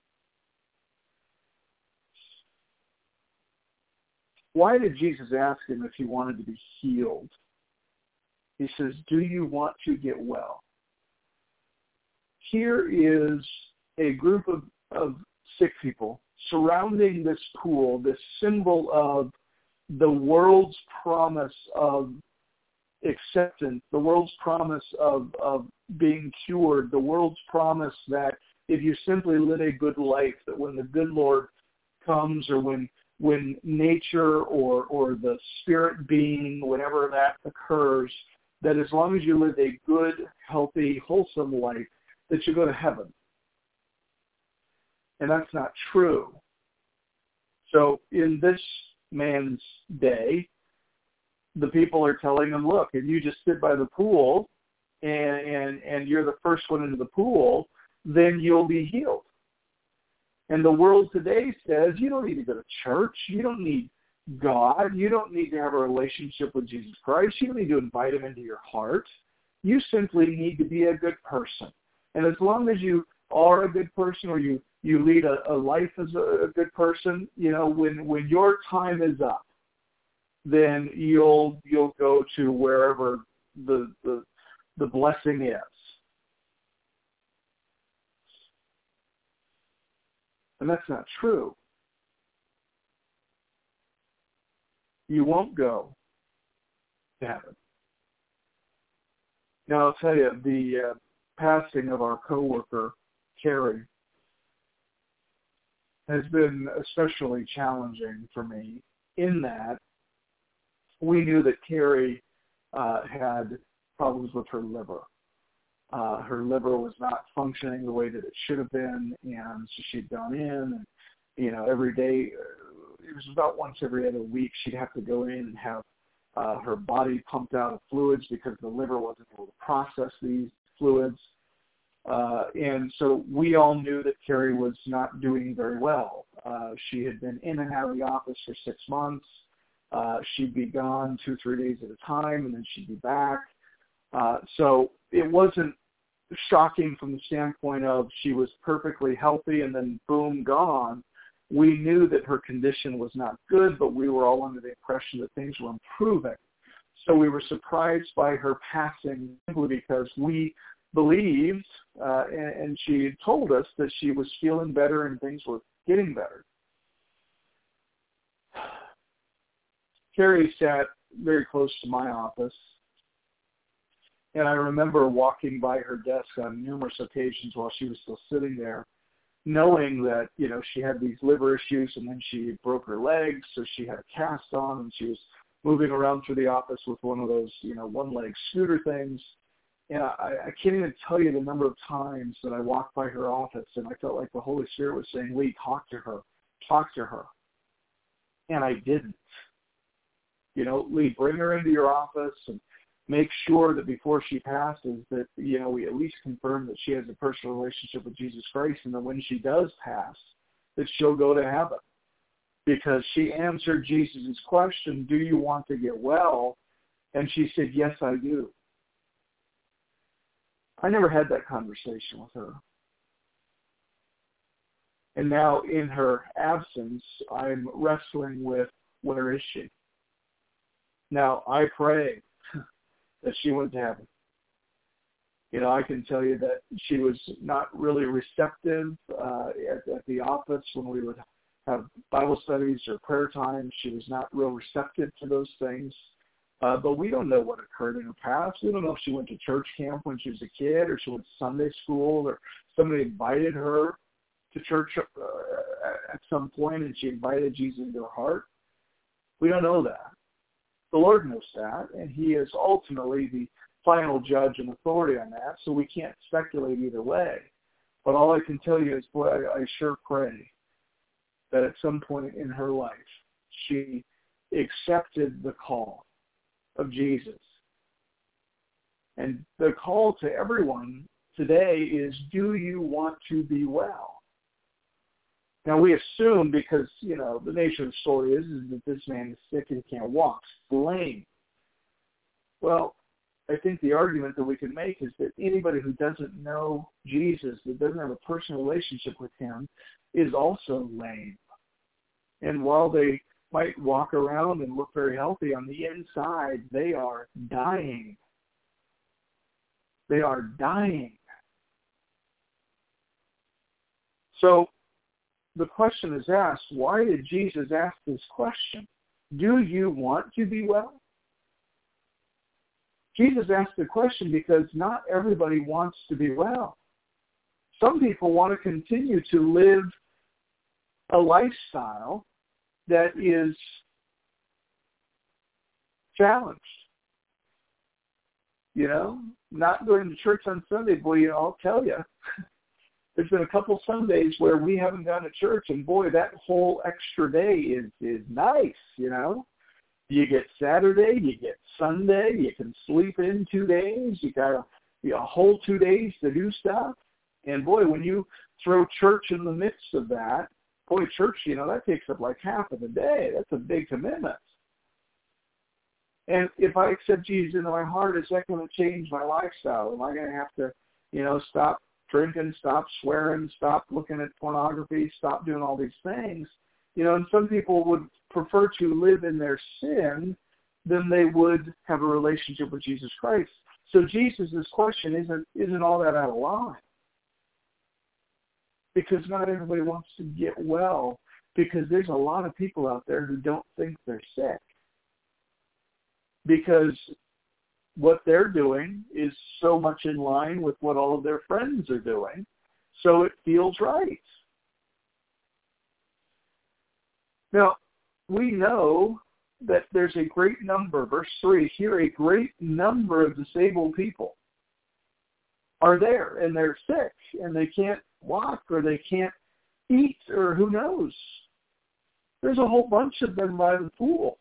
Why did Jesus ask him if he wanted to be healed? He says, do you want to get well? Here is a group of, of sick people surrounding this pool, this symbol of the world's promise of acceptance, the world's promise of, of being cured, the world's promise that if you simply live a good life, that when the good Lord comes or when when nature or, or the spirit being, whenever that occurs, that as long as you live a good, healthy, wholesome life, that you go to heaven. And that's not true. So in this man's day, the people are telling him, look, if you just sit by the pool and, and, and you're the first one into the pool, then you'll be healed. And the world today says you don't need to go to church. You don't need God. You don't need to have a relationship with Jesus Christ. You don't need to invite him into your heart. You simply need to be a good person. And as long as you are a good person or you you lead a, a life as a, a good person, you know, when, when your time is up, then you'll you'll go to wherever the the, the blessing is. And that's not true. You won't go to heaven. Now, I'll tell you, the uh, passing of our coworker, Carrie, has been especially challenging for me in that we knew that Carrie uh, had problems with her liver. Uh, her liver was not functioning the way that it should have been, and so she'd gone in, and, you know, every day, it was about once every other week, she'd have to go in and have uh, her body pumped out of fluids because the liver wasn't able to process these fluids. Uh, and so we all knew that Carrie was not doing very well. Uh, she had been in and out of the office for six months. Uh, she'd be gone two, three days at a time, and then she'd be back. Uh, so it wasn't shocking from the standpoint of she was perfectly healthy and then boom, gone. We knew that her condition was not good, but we were all under the impression that things were improving. So we were surprised by her passing simply because we believed, uh, and, and she had told us that she was feeling better and things were getting better. Carrie sat very close to my office, and I remember walking by her desk on numerous occasions while she was still sitting there, knowing that, you know, she had these liver issues, and then she broke her legs, so she had a cast on, and she was moving around through the office with one of those, you know, one-leg scooter things. And I, I can't even tell you the number of times that I walked by her office, and I felt like the Holy Spirit was saying, Lee, talk to her, talk to her. And I didn't. You know, Lee, bring her into your office and make sure that before she passes that, you know, we at least confirm that she has a personal relationship with Jesus Christ, and that when she does pass, that she'll go to heaven. Because she answered Jesus' question, do you want to get well? And she said, yes, I do. I never had that conversation with her. And now in her absence, I'm wrestling with, where is she? Now, I pray that she went to heaven. You know, I can tell you that she was not really receptive uh, at, at the office when we would have Bible studies or prayer times. She was not real receptive to those things. Uh, but we don't know what occurred in her past. We don't know if she went to church camp when she was a kid, or she went to Sunday school, or somebody invited her to church uh, at some point and she invited Jesus into her heart. We don't know that. The Lord knows that, and he is ultimately the final judge and authority on that, so we can't speculate either way. But all I can tell you is, boy, I, I sure pray that at some point in her life she accepted the call of Jesus. And the call to everyone today is, do you want to be well? Now, we assume, because, you know, the nature of the story is, is that this man is sick and can't walk, lame. Well, I think the argument that we can make is that anybody who doesn't know Jesus, that doesn't have a personal relationship with him, is also lame. And while they might walk around and look very healthy, on the inside, they are dying. They are dying. So the question is asked, why did Jesus ask this question? Do you want to be well? Jesus asked the question because not everybody wants to be well. Some people want to continue to live a lifestyle that is challenged. You know, not going to church on Sunday, boy, you know, I'll tell you, there's been a couple Sundays where we haven't gone to church, and boy, that whole extra day is, is nice, you know. You get Saturday, you get Sunday, you can sleep in two days, you got a, you know, a whole two days to do stuff. And boy, when you throw church in the midst of that, boy, church, you know, that takes up like half of the day. That's a big commitment. And if I accept Jesus into my heart, is that going to change my lifestyle? Am I going to have to, you know, stop drinking, stop swearing, stop looking at pornography, stop doing all these things. You know, and some people would prefer to live in their sin than they would have a relationship with Jesus Christ. So Jesus' question isn't isn't all that out of line. Because not everybody wants to get well, because there's a lot of people out there who don't think they're sick. Because what they're doing is so much in line with what all of their friends are doing, so it feels right. Now, we know that there's a great number, verse three, here a great number of disabled people are there, and they're sick, and they can't walk, or they can't eat, or who knows. There's a whole bunch of them by the pool.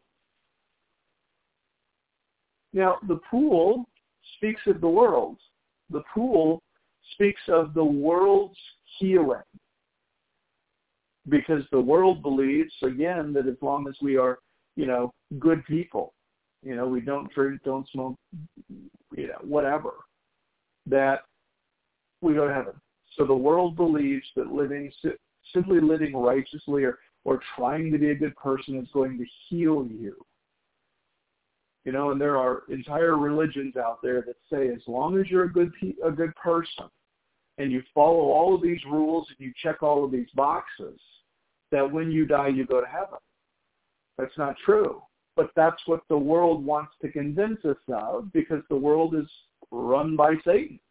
Now, the pool speaks of the world. The pool speaks of the world's healing. Because the world believes, again, that as long as we are, you know, good people, you know, we don't drink, don't smoke, you know, whatever, that we go to heaven. So the world believes that living, simply living righteously or, or trying to be a good person is going to heal you. You know, and there are entire religions out there that say as long as you're a good a good person and you follow all of these rules and you check all of these boxes, that when you die you go to heaven. That's not true. But that's what the world wants to convince us of, because the world is run by Satan.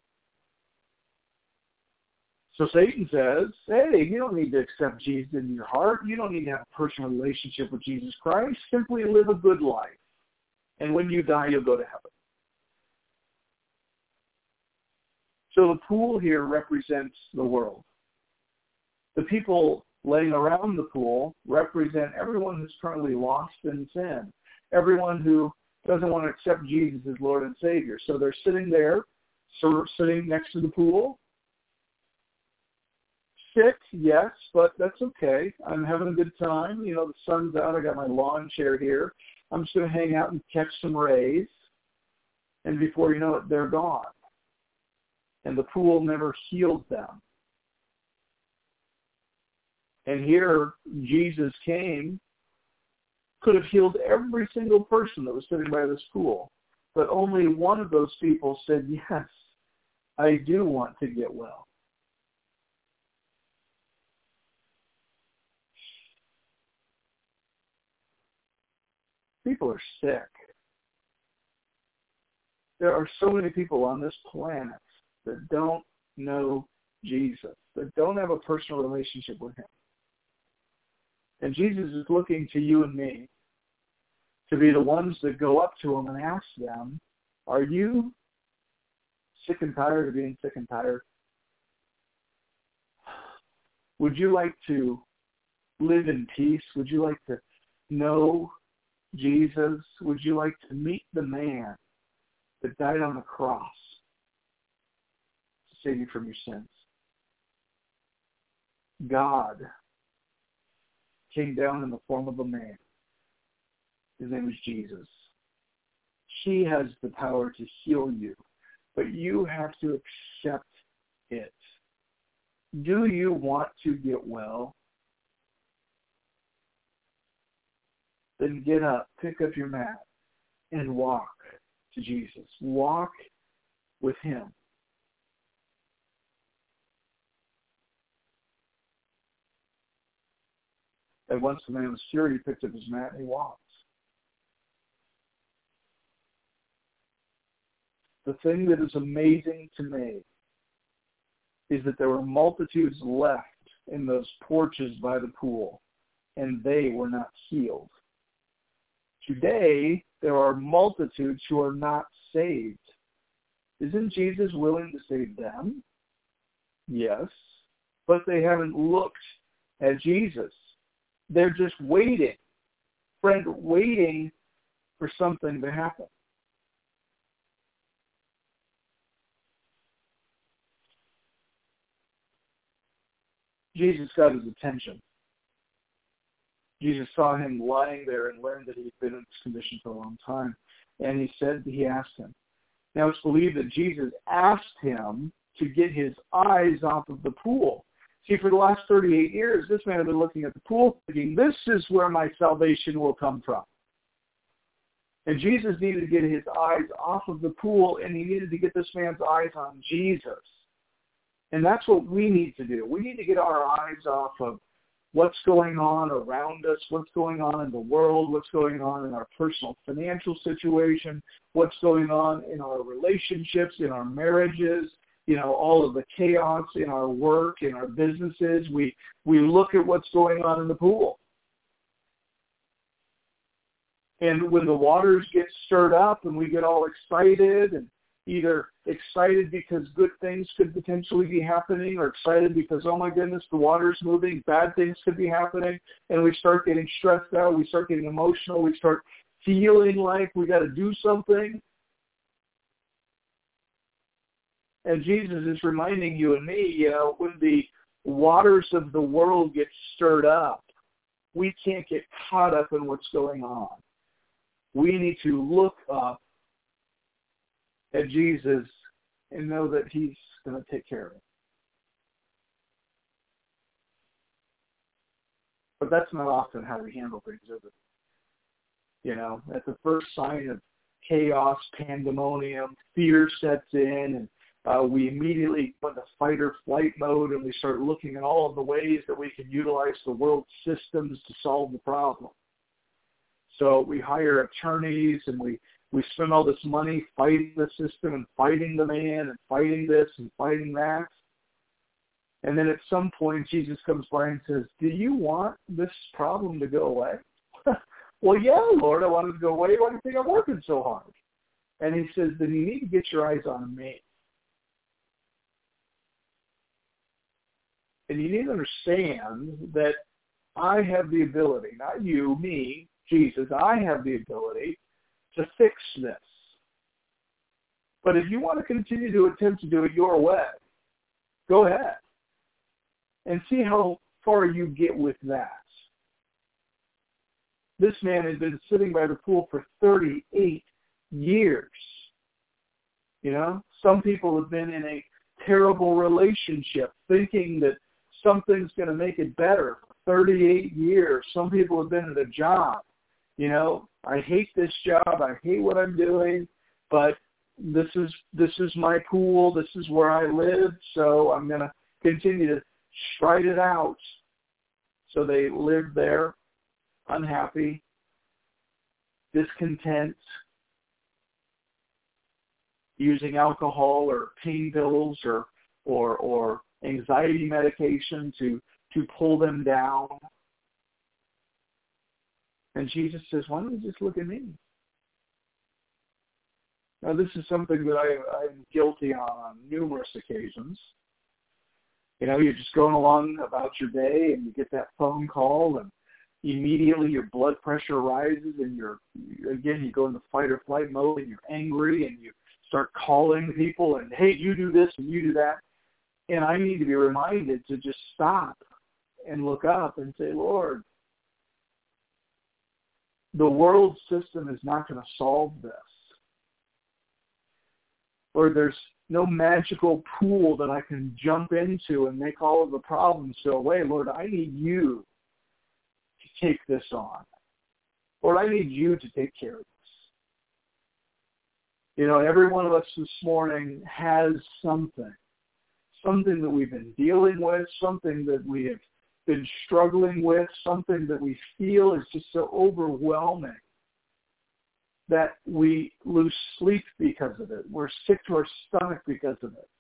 So Satan says, hey, you don't need to accept Jesus in your heart. You don't need to have a personal relationship with Jesus Christ. Simply live a good life. And when you die, you'll go to heaven. So the pool here represents the world. The people laying around the pool represent everyone who's currently lost in sin, everyone who doesn't want to accept Jesus as Lord and Savior. So they're sitting there, sitting next to the pool. Sick, yes, but that's okay. I'm having a good time. You know, the sun's out. I got my lawn chair here. I'm just going to hang out and catch some rays. And before you know it, they're gone. And the pool never healed them. And here, Jesus came, could have healed every single person that was sitting by this pool. But only one of those people said, yes, I do want to get well. People are sick. There are so many people on this planet that don't know Jesus, that don't have a personal relationship with him. And Jesus is looking to you and me to be the ones that go up to him and ask them, are you sick and tired of being sick and tired? Would you like to live in peace? Would you like to know Jesus? Would you like to meet the man that died on the cross to save you from your sins? God came down in the form of a man. His name is Jesus. He has the power to heal you, but you have to accept it. Do you want to get well? Then get up, pick up your mat, and walk to Jesus. Walk with him. And once the man was cured, he picked up his mat and he walked. The thing that is amazing to me is that there were multitudes left in those porches by the pool, and they were not healed. Today, there are multitudes who are not saved. Isn't Jesus willing to save them? Yes, but they haven't looked at Jesus. They're just waiting, friend, waiting for something to happen. Jesus got his attention. Jesus saw him lying there and learned that he had been in this condition for a long time. And he said, he asked him. Now it's believed that Jesus asked him to get his eyes off of the pool. See, for the last thirty-eight years, this man had been looking at the pool thinking, this is where my salvation will come from. And Jesus needed to get his eyes off of the pool, and he needed to get this man's eyes on Jesus. And that's what we need to do. We need to get our eyes off of what's going on around us, what's going on in the world, what's going on in our personal financial situation, what's going on in our relationships, in our marriages, you know, all of the chaos in our work, in our businesses. We we look at what's going on in the pool. And when the waters get stirred up and we get all excited, and either excited because good things could potentially be happening, or excited because, oh my goodness, the water's moving, bad things could be happening, and we start getting stressed out, we start getting emotional, we start feeling like we got to do something. And Jesus is reminding you and me, you know, when the waters of the world get stirred up, we can't get caught up in what's going on. We need to look up at Jesus and know that he's going to take care of it. But that's not often how we handle things, is it? You know, at the first sign of chaos, pandemonium, fear sets in, and uh, we immediately go into fight or flight mode, and we start looking at all of the ways that we can utilize the world's systems to solve the problem. So we hire attorneys, and we, we spend all this money fighting the system and fighting the man and fighting this and fighting that. And then at some point, Jesus comes by and says, do you want this problem to go away? Well, yeah, Lord, I want it to go away. Why do you think I'm working so hard? And he says, then you need to get your eyes on me. And you need to understand that I have the ability, not you, me, Jesus, I have the ability to fix this. But if you want to continue to attempt to do it your way, go ahead and see how far you get with that. This man had been sitting by the pool for thirty-eight years. You know, some people have been in a terrible relationship thinking that something's going to make it better. thirty-eight years. Some people have been at a job. You know, I hate this job. I hate what I'm doing, but this is this is my pool. This is where I live, so I'm going to continue to stride it out. So they lived there, unhappy, discontent, using alcohol or pain pills or or or anxiety medication to to pull them down. And Jesus says, why don't you just look at me? Now, this is something that I, I'm guilty on on numerous occasions. You know, you're just going along about your day, and you get that phone call, and immediately your blood pressure rises, and you're, again, you go into fight or flight mode, and you're angry, and you start calling people, and, hey, you do this, and you do that. And I need to be reminded to just stop and look up and say, Lord, the world system is not going to solve this. Or there's no magical pool that I can jump into and make all of the problems go away. Lord, I need you to take this on. Lord, I need you to take care of this. You know, every one of us this morning has something. Something that we've been dealing with, something that we have been struggling with, something that we feel is just so overwhelming that we lose sleep because of it. We're sick to our stomach because of it.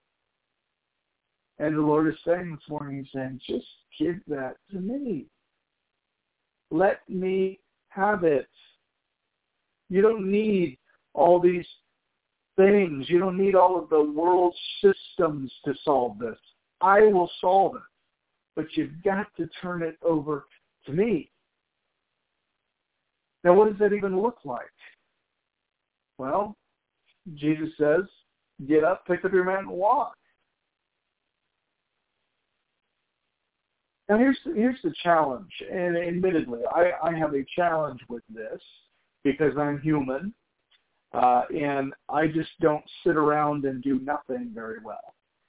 And the Lord is saying this morning, he's saying, just give that to me. Let me have it. You don't need all these things. You don't need all of the world systems to solve this. I will solve it. But you've got to turn it over to me. Now, what does that even look like? Well, Jesus says, get up, pick up your mat, and walk. Now, here's the, here's the challenge. And admittedly, I, I have a challenge with this because I'm human. Uh, and I just don't sit around and do nothing very well.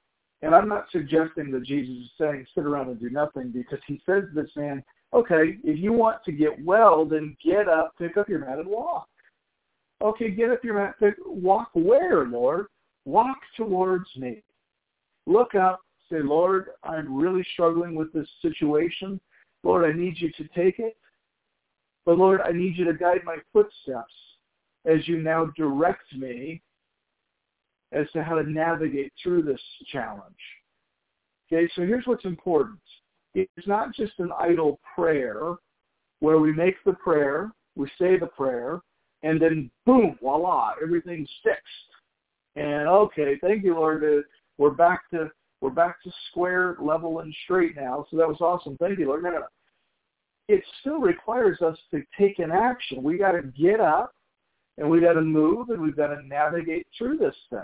And I'm not suggesting that Jesus is saying sit around and do nothing, because he says to this man, okay, if you want to get well, then get up, pick up your mat, and walk. Okay, get up your mat, pick, walk where, Lord? Walk towards me. Look up, say, Lord, I'm really struggling with this situation. Lord, I need you to take it. But Lord, I need you to guide my footsteps as you now direct me as to how to navigate through this challenge. Okay, so here's what's important. It's not just an idle prayer where we make the prayer, we say the prayer, and then boom, voila, everything's fixed. And okay, thank you, Lord. Uh, we're back to we're back to square, level, and straight now. So that was awesome. Thank you, Lord. No, no, no. It still requires us to take an action. We got to get up, and we got to move, and we've got to navigate through this thing.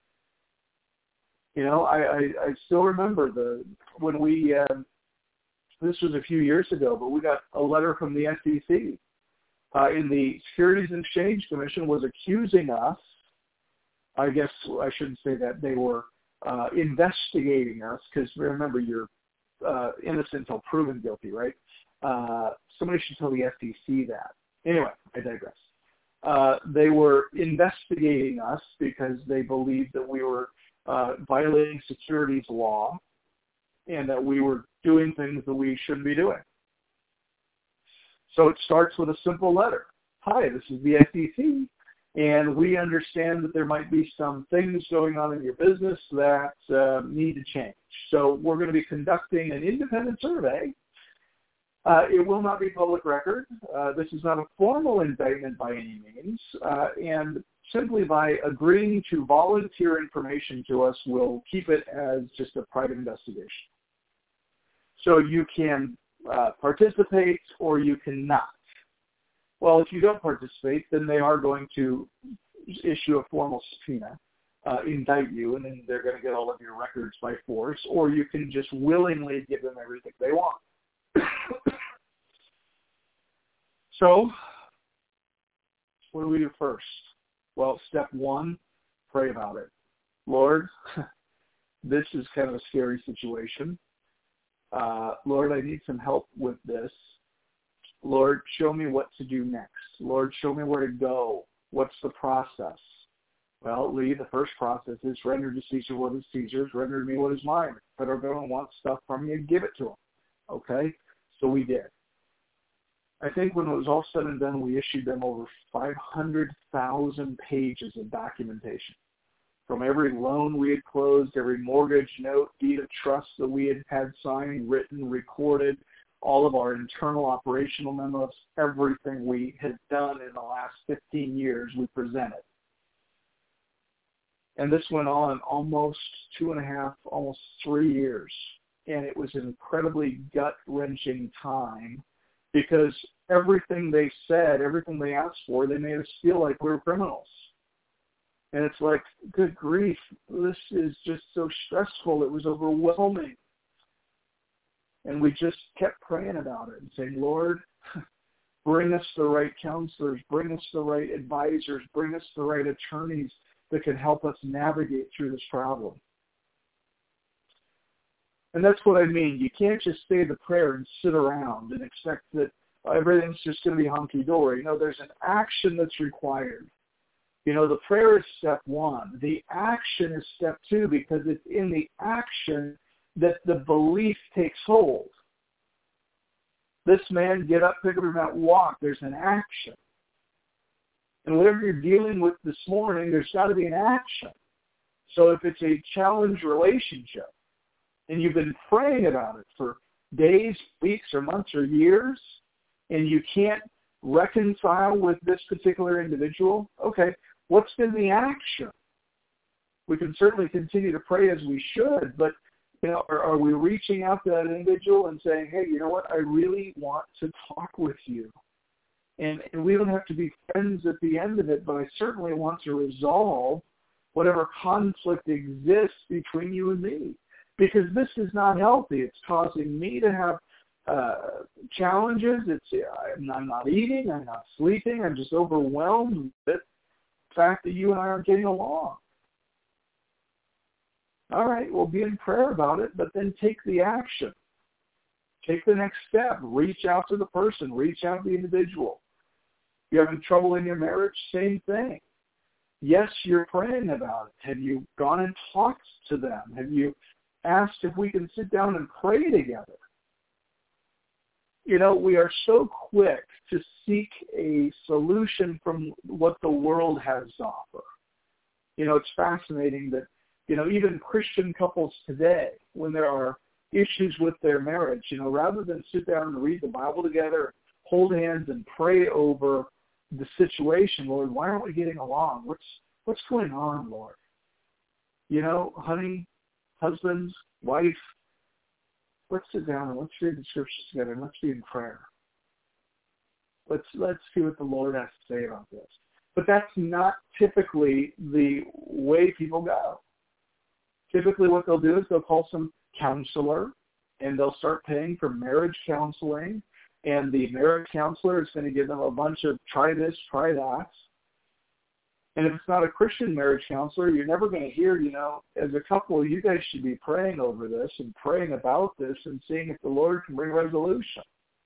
You know, I, I, I still remember the when we. Uh, this was a few years ago, but we got a letter from the S E C. Uh, in the Securities and Exchange Commission was accusing us. I guess I shouldn't say that. They were uh, investigating us, because remember, you're uh, innocent until proven guilty, right? Uh, somebody should tell the S E C that. Anyway, I digress. Uh, they were investigating us because they believed that we were uh, violating securities law and that we were doing things that we shouldn't be doing. So it starts with a simple letter. Hi, this is the S E C, and we understand that there might be some things going on in your business that uh, need to change. So we're going to be conducting an independent survey. Uh, it will not be public record. Uh, this is not a formal indictment by any means, uh, and simply by agreeing to volunteer information to us, we'll keep it as just a private investigation. So you can uh, participate or you cannot. Well, if you don't participate, then they are going to issue a formal subpoena, uh, indict you, and then they're going to get all of your records by force, or you can just willingly give them everything they want. So, what do we do first? Well, step one, pray about it. Lord, this is kind of a scary situation. Uh, Lord, I need some help with this. Lord, show me what to do next. Lord, show me where to go. What's the process? Well, Lee, the first process is render to Caesar what is Caesar's, render to me what is mine. If the federal government wants stuff from me, give it to them. Okay? So we did. I think when it was all said and done, we issued them over five hundred thousand pages of documentation. From every loan we had closed, every mortgage, note, deed of trust that we had had signed, written, recorded, all of our internal operational memos, everything we had done in the last fifteen years, we presented. And this went on almost two and a half, almost three years. And it was an incredibly gut-wrenching time, because everything they said, everything they asked for, they made us feel like we were criminals. And it's like, good grief, this is just so stressful. It was overwhelming. And we just kept praying about it and saying, Lord, bring us the right counselors, bring us the right advisors, bring us the right attorneys that can help us navigate through this problem. And that's what I mean. You can't just say the prayer and sit around and expect that everything's just going to be hunky-dory. You know, there's an action that's required. You know, the prayer is step one. The action is step two, because it's in the action that the belief takes hold. This man, get up, pick up your mat, walk. There's an action. And whatever you're dealing with this morning, there's got to be an action. So if it's a challenge relationship, and you've been praying about it for days, weeks, or months, or years, and you can't reconcile with this particular individual, okay, what's been the action? We can certainly continue to pray as we should, but you know, are, are we reaching out to that individual and saying, hey, you know what, I really want to talk with you. And, and we don't have to be friends at the end of it, but I certainly want to resolve whatever conflict exists between you and me. Because this is not healthy. It's causing me to have uh, challenges. It's I'm, I'm not eating. I'm not sleeping. I'm just overwhelmed with the fact that you and I aren't getting along. All right, well, be in prayer about it, but then take the action. Take the next step. Reach out to the person. Reach out to the individual. You're having trouble in your marriage? Same thing. Yes, you're praying about it. Have you gone and talked to them? Have you asked if we can sit down and pray together? You know, we are so quick to seek a solution from what the world has to offer. You know, it's fascinating that, you know, even Christian couples today, when there are issues with their marriage, you know, rather than sit down and read the Bible together, hold hands and pray over the situation, Lord, why aren't we getting along? What's what's going on, Lord? You know, honey, husbands, wife, let's sit down and let's read the scriptures together and let's be in prayer. Let's let's see what the Lord has to say about this. But that's not typically the way people go. Typically what they'll do is they'll call some counselor and they'll start paying for marriage counseling, and the marriage counselor is going to give them a bunch of try this, try that. And if it's not a Christian marriage counselor, you're never going to hear, you know, as a couple, you guys should be praying over this and praying about this and seeing if the Lord can bring resolution.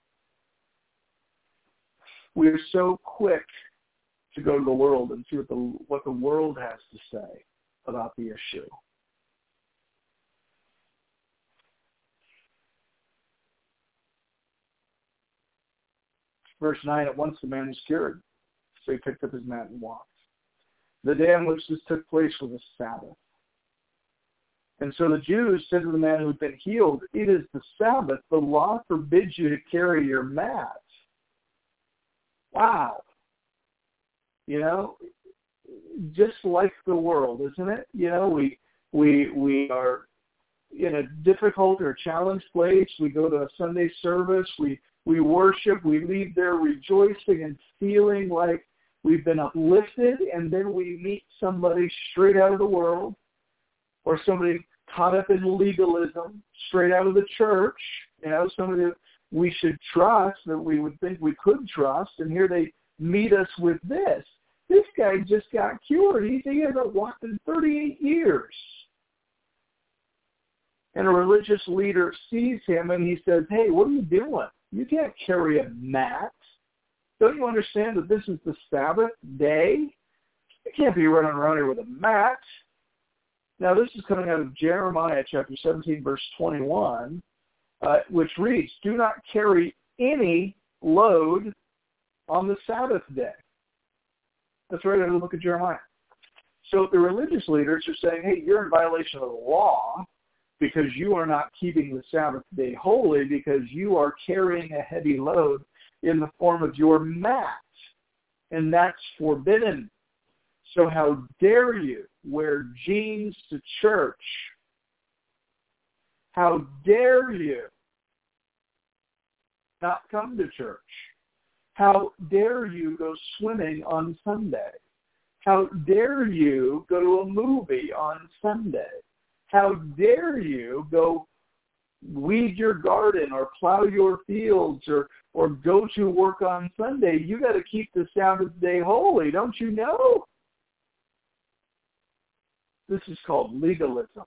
We are so quick to go to the world and see what the what the world has to say about the issue. Verse nine, at once the man was cured. So he picked up his mat and walked. The day on which this took place was a Sabbath. And so the Jews said to the man who had been healed, it is the Sabbath. The law forbids you to carry your mat. Wow. You know, just like the world, isn't it? You know, we we we are in a difficult or challenged place. We go to a Sunday service. We we worship. We leave there rejoicing and feeling like we've been uplifted, and then we meet somebody straight out of the world, or somebody caught up in legalism straight out of the church. You know, somebody that we should trust, that we would think we could trust, and here they meet us with this. This guy just got cured. He, he hasn't walked in thirty-eight years. And a religious leader sees him and he says, hey, what are you doing? You can't carry a mat. Don't you understand that this is the Sabbath day? You can't be running around here with a mat. Now, this is coming out of Jeremiah chapter seventeen, verse twenty-one, uh, which reads, do not carry any load on the Sabbath day. That's right out of the book of Jeremiah. So the religious leaders are saying, hey, you're in violation of the law because you are not keeping the Sabbath day holy because you are carrying a heavy load in the form of your mat, and that's forbidden. So how dare you wear jeans to church? How dare you not come to church? How dare you go swimming on Sunday? How dare you go to a movie on Sunday? How dare you go weed your garden or plow your fields or, or go to work on Sunday? You got to keep the Sabbath day holy, don't you know? This is called legalism.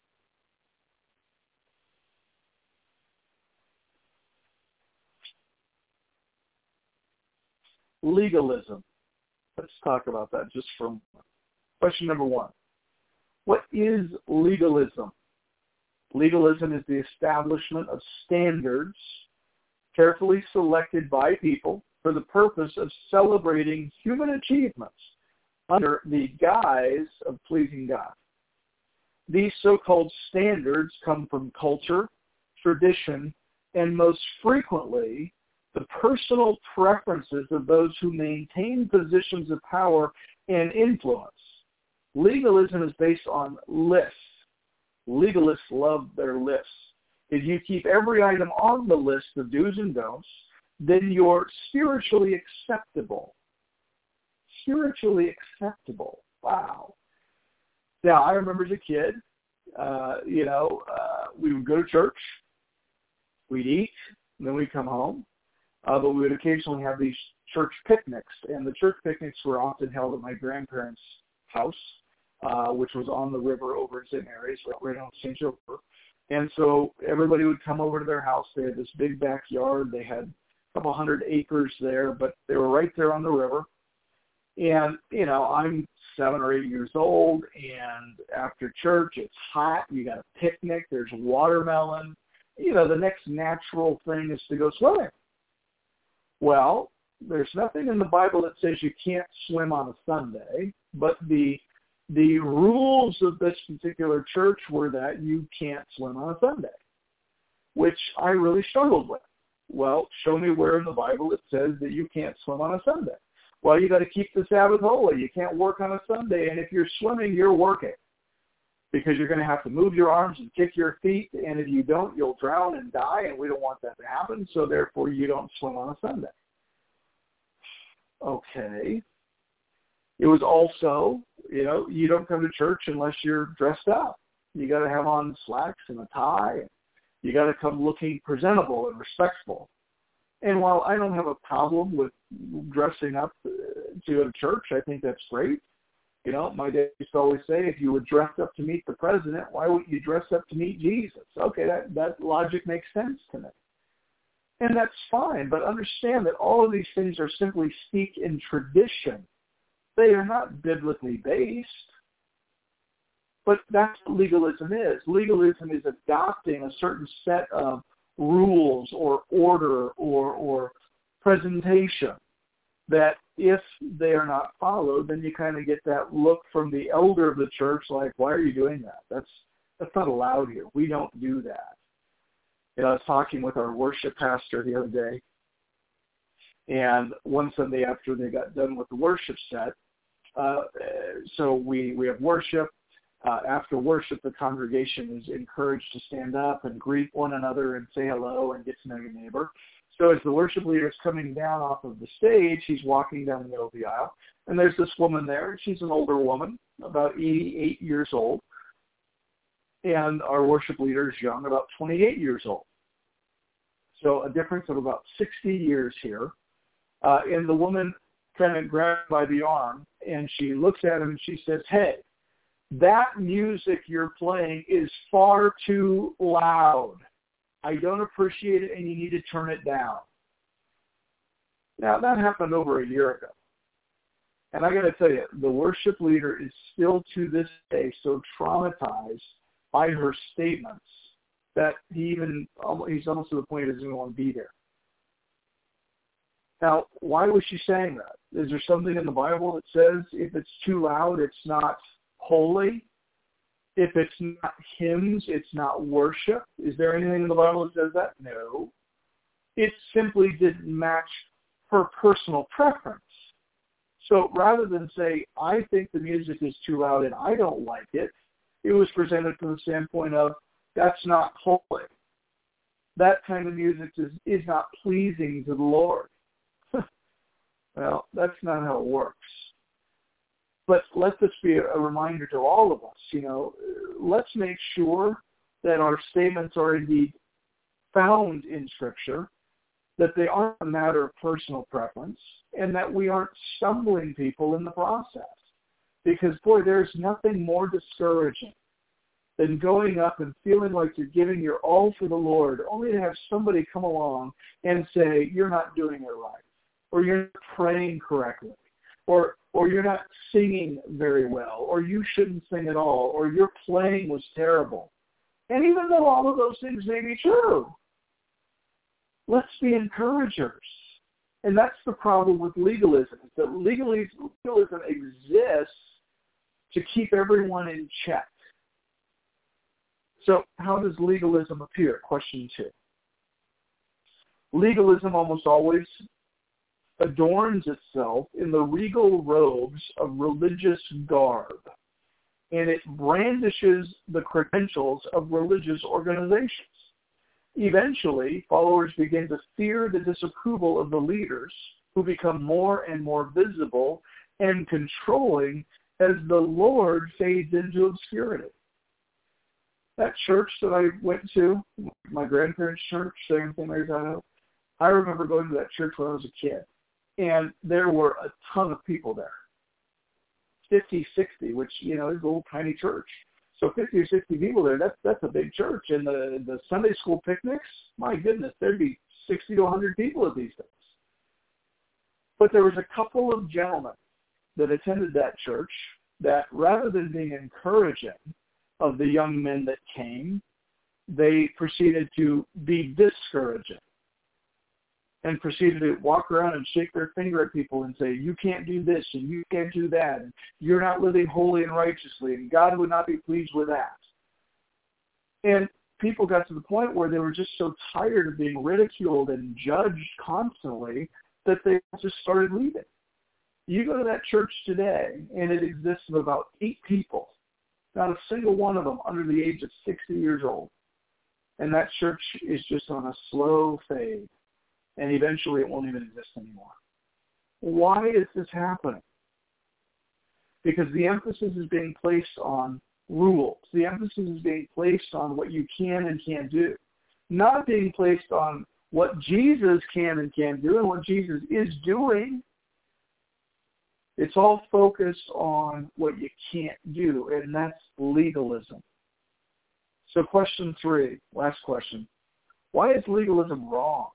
Legalism. Let's talk about that just for a moment. Question number one. What is legalism? Legalism is the establishment of standards carefully selected by people for the purpose of celebrating human achievements under the guise of pleasing God. These so-called standards come from culture, tradition, and most frequently the personal preferences of those who maintain positions of power and influence. Legalism is based on lists. Legalists love their lists. If you keep every item on the list of do's and don'ts, then you're spiritually acceptable. Spiritually acceptable. Wow. Now, I remember as a kid, uh, you know, uh, we would go to church, we'd eat, and then we'd come home. Uh, but we would occasionally have these church picnics, and the church picnics were often held at my grandparents' house. uh, which was on the river over in Saint Mary's, right on Saint Joe River. And so everybody would come over to their house. They had this big backyard. They had a couple hundred acres there, but they were right there on the river. And, you know, I'm seven or eight years old, and after church, it's hot. You got a picnic. There's watermelon. You know, the next natural thing is to go swimming. Well, there's nothing in the Bible that says you can't swim on a Sunday, but the the rules of this particular church were that you can't swim on a Sunday, which I really struggled with. Well, show me where in the Bible it says that you can't swim on a Sunday. Well, you got to keep the Sabbath holy. You can't work on a Sunday, and if you're swimming, you're working because you're going to have to move your arms and kick your feet, and if you don't, you'll drown and die, and we don't want that to happen, so therefore you don't swim on a Sunday. Okay. It was also, you know, you don't come to church unless you're dressed up. You got to have on slacks and a tie. You got to come looking presentable and respectful. And while I don't have a problem with dressing up to go to church, I think that's great. You know, my dad used to always say, if you were dressed up to meet the president, why wouldn't you dress up to meet Jesus? Okay, that, that logic makes sense to me. And that's fine, but understand that all of these things are simply steeped in tradition. They are not biblically based. But that's what legalism is. Legalism is adopting a certain set of rules or order or, or presentation that if they are not followed, then you kind of get that look from the elder of the church like, why are you doing that? That's, that's not allowed here. We don't do that. You know, I was talking with our worship pastor the other day, and one Sunday after they got done with the worship set, uh, so we, we have worship. Uh, after worship, the congregation is encouraged to stand up and greet one another and say hello and get to know your neighbor. So as the worship leader is coming down off of the stage, he's walking down the middle of the aisle, and there's this woman there. She's an older woman, about eighty-eight years old, and our worship leader is young, about twenty-eight years old. So a difference of about sixty years here. Uh, and the woman kind of grabbed by the arm, and she looks at him and she says, hey, that music you're playing is far too loud. I don't appreciate it, and you need to turn it down. Now, that happened over a year ago. And I got to tell you, the worship leader is still to this day so traumatized by her statements that he even, he's almost to the point he doesn't even want to be there. Now, why was she saying that? Is there something in the Bible that says if it's too loud, it's not holy? If it's not hymns, it's not worship? Is there anything in the Bible that says that? No. It simply didn't match her personal preference. So rather than say, I think the music is too loud and I don't like it, it was presented from the standpoint of, that's not holy. That kind of music is, is not pleasing to the Lord. Well, that's not how it works. But let this be a reminder to all of us, you know, let's make sure that our statements are indeed found in Scripture, that they aren't a matter of personal preference, and that we aren't stumbling people in the process. Because, boy, there's nothing more discouraging than going up and feeling like you're giving your all for the Lord, only to have somebody come along and say, you're not doing it right, or you're not praying correctly, or or you're not singing very well, or you shouldn't sing at all, or your playing was terrible. And even though all of those things may be true, let's be encouragers. And that's the problem with legalism, is that legalism exists to keep everyone in check. So how does legalism appear? Question two. Legalism almost always adorns itself in the regal robes of religious garb, and it brandishes the credentials of religious organizations. Eventually, followers begin to fear the disapproval of the leaders, who become more and more visible and controlling as the Lord fades into obscurity. That church that I went to, my grandparents' church, Saint Mary's, Idaho, I remember going to that church when I was a kid. And there were a ton of people there. fifty, sixty, which, you know, is a little tiny church. So fifty or sixty people there, that's that's a big church. And the, the Sunday school picnics, my goodness, there'd be sixty to one hundred people at these things. But there was a couple of gentlemen that attended that church that, rather than being encouraging of the young men that came, they proceeded to be discouraging and proceeded to walk around and shake their finger at people and say, you can't do this and you can't do that, and you're not living holy and righteously, and God would not be pleased with that. And people got to the point where they were just so tired of being ridiculed and judged constantly that they just started leaving. You go to that church today, and it exists of about eight people, not a single one of them under the age of sixty years old. And that church is just on a slow fade. And eventually it won't even exist anymore. Why is this happening? Because the emphasis is being placed on rules. The emphasis is being placed on what you can and can't do, not being placed on what Jesus can and can't do and what Jesus is doing. It's all focused on what you can't do, and that's legalism. So question three, last question. Why is legalism wrong?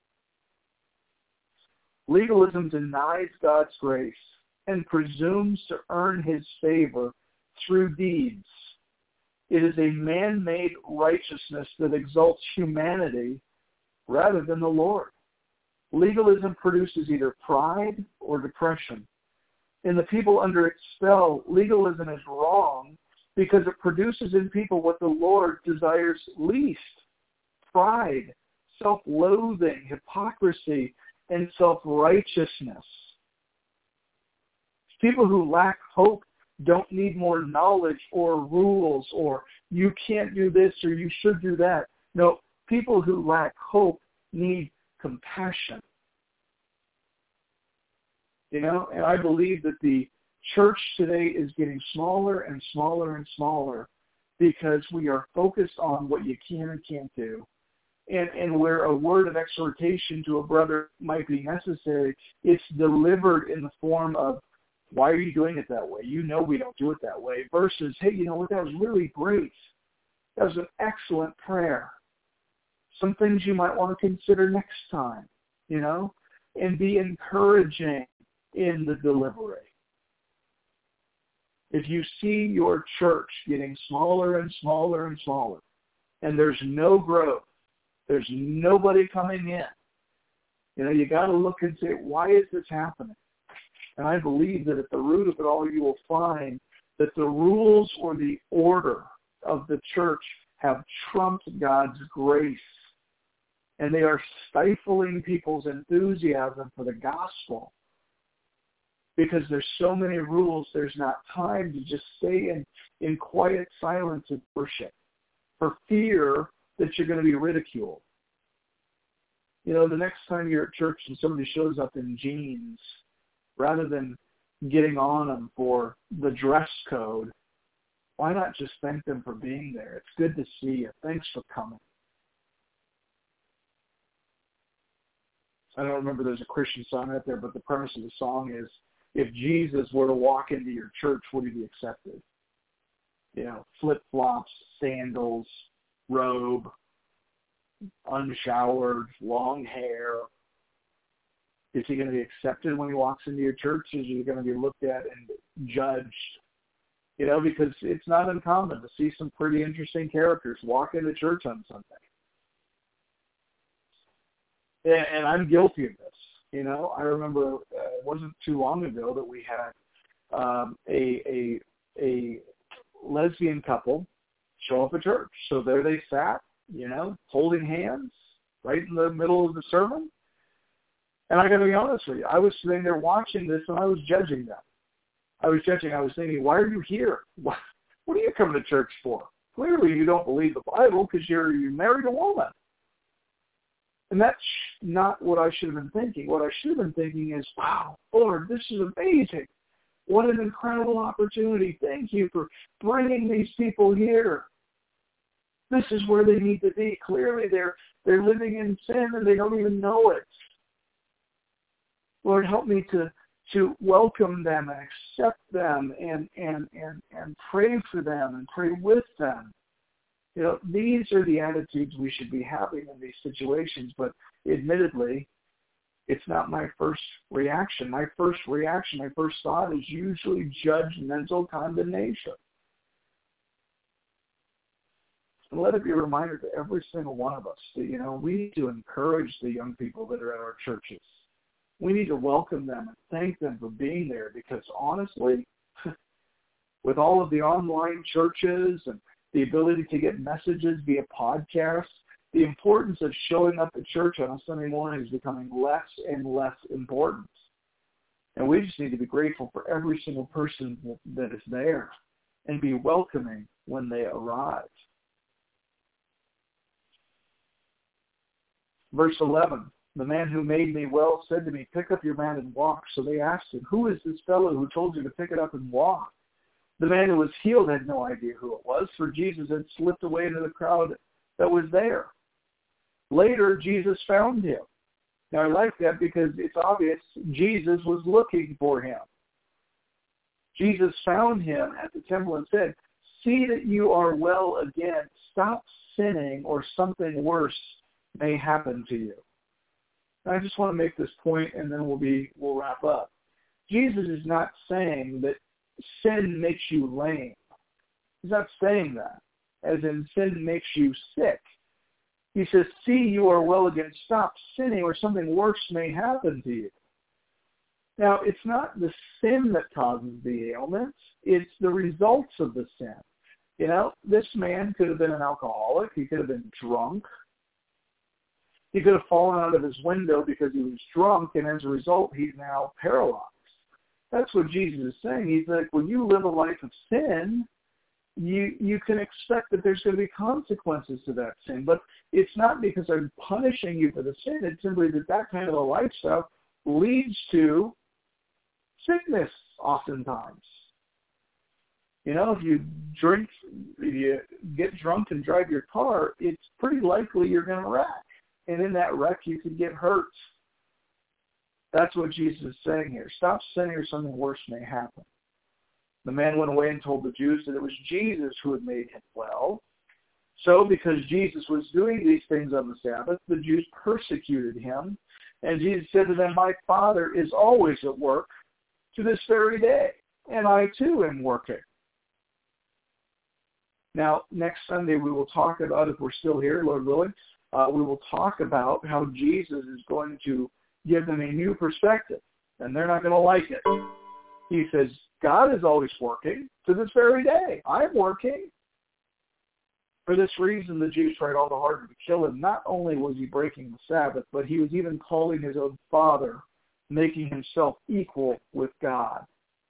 Legalism denies God's grace and presumes to earn his favor through deeds. It is a man-made righteousness that exalts humanity rather than the Lord. Legalism produces either pride or depression. In the people under its spell, legalism is wrong because it produces in people what the Lord desires least: pride, self-loathing, hypocrisy, and self-righteousness. People who lack hope don't need more knowledge or rules or you can't do this or you should do that. No, people who lack hope need compassion. You know, and I believe that the church today is getting smaller and smaller and smaller because we are focused on what you can and can't do. And, and where a word of exhortation to a brother might be necessary, it's delivered in the form of, why are you doing it that way? You know we don't do it that way. Versus, hey, you know what, that was really great. That was an excellent prayer. Some things you might want to consider next time, you know, and be encouraging in the delivery. If you see your church getting smaller and smaller and smaller, and there's no growth, there's nobody coming in, you know, you got to look and say, why is this happening? And I believe that at the root of it all, you will find that the rules or the order of the church have trumped God's grace. And they are stifling people's enthusiasm for the gospel. Because there's so many rules, there's not time to just stay in, in quiet silence and worship for fear that you're going to be ridiculed. You know, the next time you're at church and somebody shows up in jeans, rather than getting on them for the dress code, why not just thank them for being there? It's good to see you. Thanks for coming. I don't remember there's a Christian song out there, but the premise of the song is, if Jesus were to walk into your church, would he be accepted? You know, flip-flops, sandals, robe, unshowered, long hair. Is he going to be accepted when he walks into your church? Is he going to be looked at and judged? You know, because it's not uncommon to see some pretty interesting characters walk into church on Sunday. And, and I'm guilty of this. You know, I remember uh, it wasn't too long ago that we had um, a, a a lesbian couple show up at church. So there they sat, you know, holding hands right in the middle of the sermon. And I got to be honest with you, I was sitting there watching this and I was judging them. I was judging. I was thinking, why are you here? What, what are you coming to church for? Clearly you don't believe the Bible because you're, you married a woman. And that's not what I should have been thinking. What I should have been thinking is, wow, Lord, this is amazing. What an incredible opportunity. Thank you for bringing these people here. This is where they need to be. Clearly they're they're living in sin and they don't even know it. Lord, help me to, to welcome them and accept them and, and, and, and pray for them and pray with them. You know, these are the attitudes we should be having in these situations, but admittedly, it's not my first reaction. My first reaction, my first thought is usually judgmental condemnation. And let it be a reminder to every single one of us that, you know, we need to encourage the young people that are at our churches. We need to welcome them and thank them for being there because honestly, with all of the online churches and the ability to get messages via podcasts, the importance of showing up at church on a Sunday morning is becoming less and less important. And we just need to be grateful for every single person that is there and be welcoming when they arrive. Verse eleven, the man who made me well said to me, pick up your mat and walk. So they asked him, who is this fellow who told you to pick it up and walk? The man who was healed had no idea who it was, for Jesus had slipped away into the crowd that was there. Later, Jesus found him. Now, I like that because it's obvious Jesus was looking for him. Jesus found him at the temple and said, see that you are well again. Stop sinning or something worse may happen to you. I just want to make this point and then we'll be we'll wrap up. Jesus is not saying that sin makes you lame. He's not saying that, as in sin makes you sick. He says, see, you are well again. Stop sinning or something worse may happen to you. Now, it's not the sin that causes the ailments. It's the results of the sin. You know, this man could have been an alcoholic. He could have been drunk. He could have fallen out of his window because he was drunk, and as a result, he's now paralyzed. That's what Jesus is saying. He's like, when you live a life of sin, you you can expect that there's going to be consequences to that sin. But it's not because I'm punishing you for the sin. It's simply that that kind of a lifestyle leads to sickness oftentimes. You know, if you drink, if you get drunk and drive your car, it's pretty likely you're going to wreck. And in that wreck, you could get hurt. That's what Jesus is saying here. Stop sinning or something worse may happen. The man went away and told the Jews that it was Jesus who had made him well. So because Jesus was doing these things on the Sabbath, the Jews persecuted him. And Jesus said to them, my Father is always at work to this very day, and I too am working. Now, next Sunday we will talk about, if we're still here, Lord willing, uh, we will talk about how Jesus is going to give them a new perspective, and they're not going to like it. He says, God is always working to this very day. I'm working. For this reason, the Jews tried all the harder to kill him. Not only was he breaking the Sabbath, but he was even calling his own Father, making himself equal with God.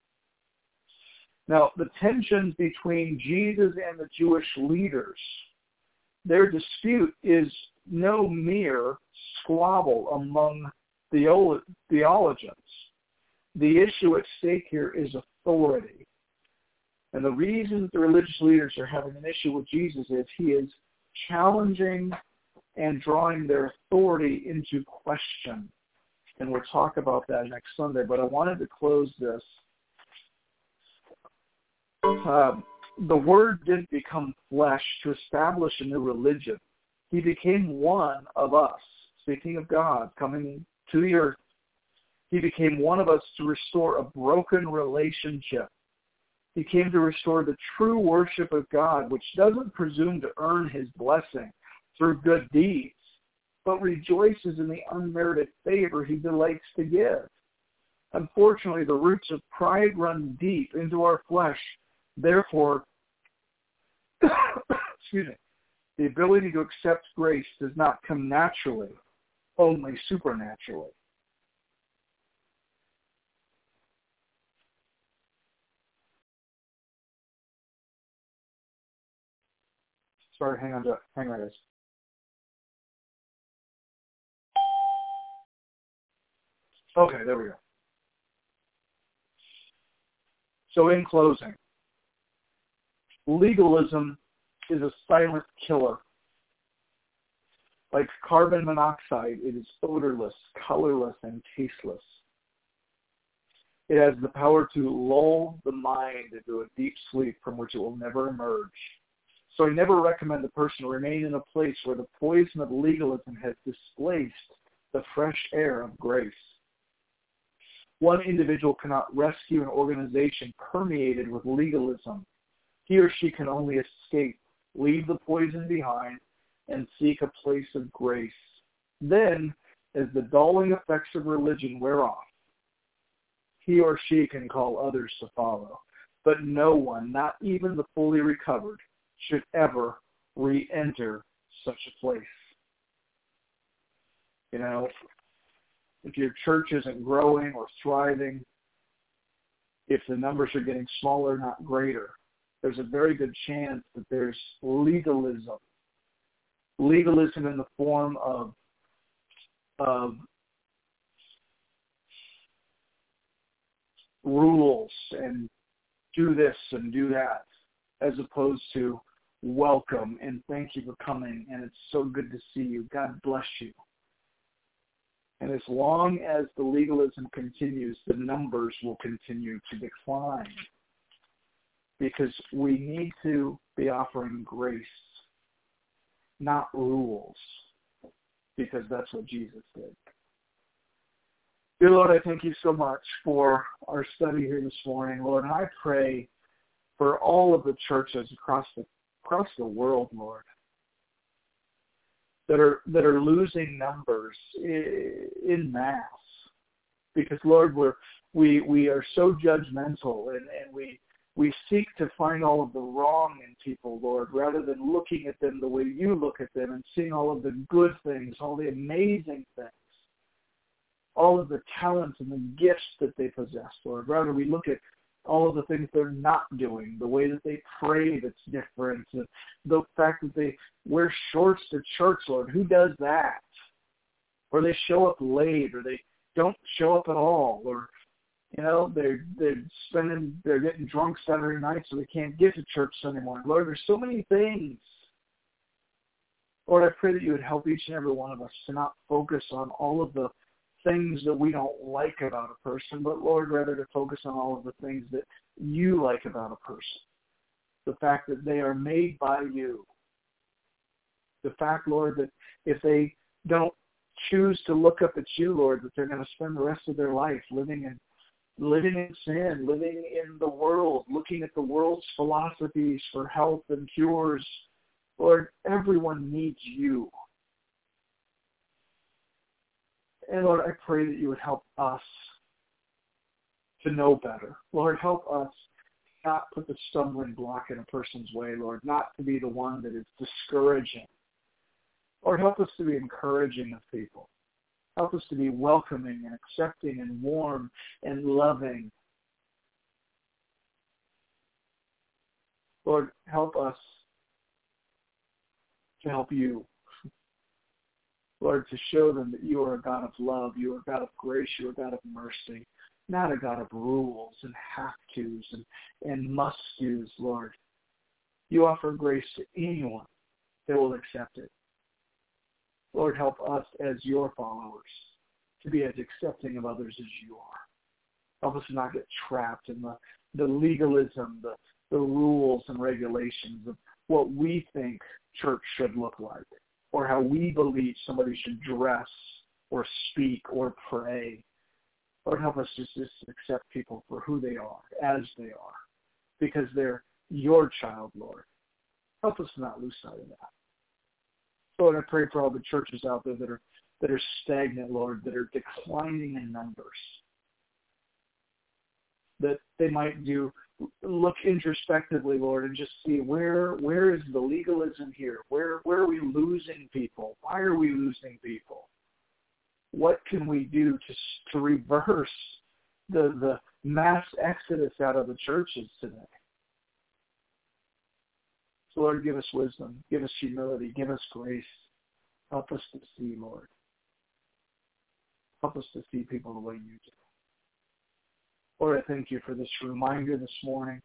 Now, the tensions between Jesus and the Jewish leaders, their dispute is no mere squabble among theologians. The issue at stake here is authority. And the reason the religious leaders are having an issue with Jesus is he is challenging and drawing their authority into question. And we'll talk about that next Sunday. But I wanted to close this. Uh, the Word didn't become flesh to establish a new religion. He became one of us, speaking of God, coming to the earth. He became one of us to restore a broken relationship. He came to restore the true worship of God, which doesn't presume to earn his blessing through good deeds, but rejoices in the unmerited favor he delights to give. Unfortunately, the roots of pride run deep into our flesh. Therefore, excuse me, the ability to accept grace does not come naturally, only supernaturally. Sorry, hang on, to, hang on, guys. Okay, there we go. So in closing, legalism is a silent killer. Like carbon monoxide, it is odorless, colorless, and tasteless. It has the power to lull the mind into a deep sleep from which it will never emerge. So I never recommend a person remain in a place where the poison of legalism has displaced the fresh air of grace. One individual cannot rescue an organization permeated with legalism. He or she can only escape, leave the poison behind, and seek a place of grace. Then, as the dulling effects of religion wear off, he or she can call others to follow. But no one, not even the fully recovered, should ever re-enter such a place. You know, if your church isn't growing or thriving, if the numbers are getting smaller, not greater, there's a very good chance that there's legalism. Legalism in the form of, of rules and do this and do that, as opposed to welcome and thank you for coming and it's so good to see you. God bless you. And as long as the legalism continues, the numbers will continue to decline, because we need to be offering grace, not rules, because that's what Jesus did. Dear Lord, I thank you so much for our study here this morning, Lord, and I pray for all of the churches across the across the world, Lord, that are that are losing numbers in mass, because Lord, we're we we are so judgmental, and, and we we seek to find all of the wrong in people, Lord, rather than looking at them the way you look at them and seeing all of the good things, all the amazing things, all of the talents and the gifts that they possess, Lord. Rather, we look at all of the things they're not doing, the way that they pray that's different, the, the fact that they wear shorts to church, Lord. Who does that? Or they show up late, or they don't show up at all, or, you know, they're, they're spending, they're getting drunk Saturday night so they can't get to church Sunday morning. Lord, there's so many things. Lord, I pray that you would help each and every one of us to not focus on all of the things that we don't like about a person, but Lord, rather to focus on all of the things that you like about a person. The fact that they are made by you. The fact, Lord, that if they don't choose to look up at you, Lord, that they're going to spend the rest of their life living in living in sin, living in the world, looking at the world's philosophies for health and cures. Lord, everyone needs you. And Lord, I pray that you would help us to know better. Lord, help us not put the stumbling block in a person's way, Lord, not to be the one that is discouraging. Lord, help us to be encouraging of people. Help us to be welcoming and accepting and warm and loving. Lord, help us to help you. Lord, to show them that you are a God of love, you are a God of grace, you are a God of mercy, not a God of rules and have-tos and, and must-dos, Lord. You offer grace to anyone that will accept it. Lord, help us as your followers to be as accepting of others as you are. Help us not get trapped in the, the legalism, the, the rules and regulations of what we think church should look like, or how we believe somebody should dress or speak or pray. Lord, help us just, just accept people for who they are, as they are, because they're your child, Lord. Help us not lose sight of that. Lord, I pray for all the churches out there that are that are stagnant, Lord, that are declining in numbers, that they might do look introspectively, Lord, and just see where where is the legalism here? Where where are we losing people? Why are we losing people? What can we do to to reverse the the mass exodus out of the churches today? So Lord, give us wisdom, give us humility, give us grace. Help us to see, Lord. Help us to see people the way you do. Lord, I thank you for this reminder this morning.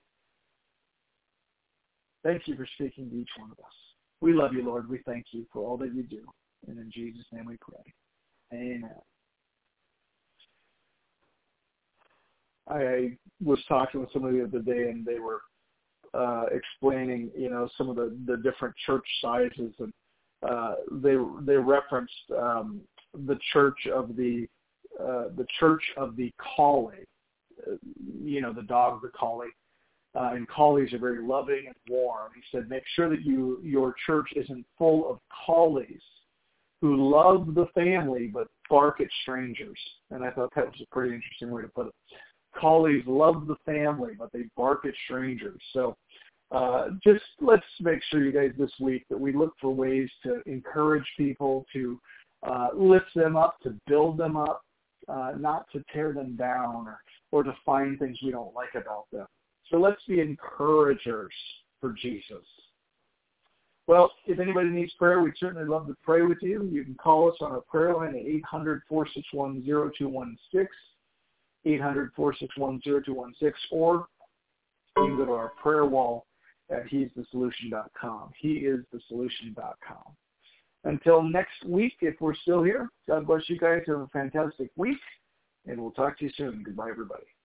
Thank you for speaking to each one of us. We love you, Lord. We thank you for all that you do. And in Jesus' name we pray. Amen. I was talking with somebody the other day, and they were uh, explaining, you know, some of the, the different church sizes, and uh, they they referenced um, the church of the uh, the church of the collie, uh, you know, the dog, the collie. Uh, and collies are very loving and warm. He said, make sure that you your church isn't full of collies who love the family but bark at strangers. And I thought that was a pretty interesting way to put it. Collies love the family, but they bark at strangers. So uh, just let's make sure, you guys, this week that we look for ways to encourage people, to uh, lift them up, to build them up, uh, not to tear them down or, or to find things we don't like about them. So let's be encouragers for Jesus. Well, if anybody needs prayer, we'd certainly love to pray with you. You can call us on our prayer line at eight hundred, four six one, zero two one six, eight hundred, four six one, zero two one six, or you can go to our prayer wall at he's the solution dot com. he is the solution dot com. Until next week, if we're still here, God bless you guys. Have a fantastic week, and we'll talk to you soon. Goodbye, everybody.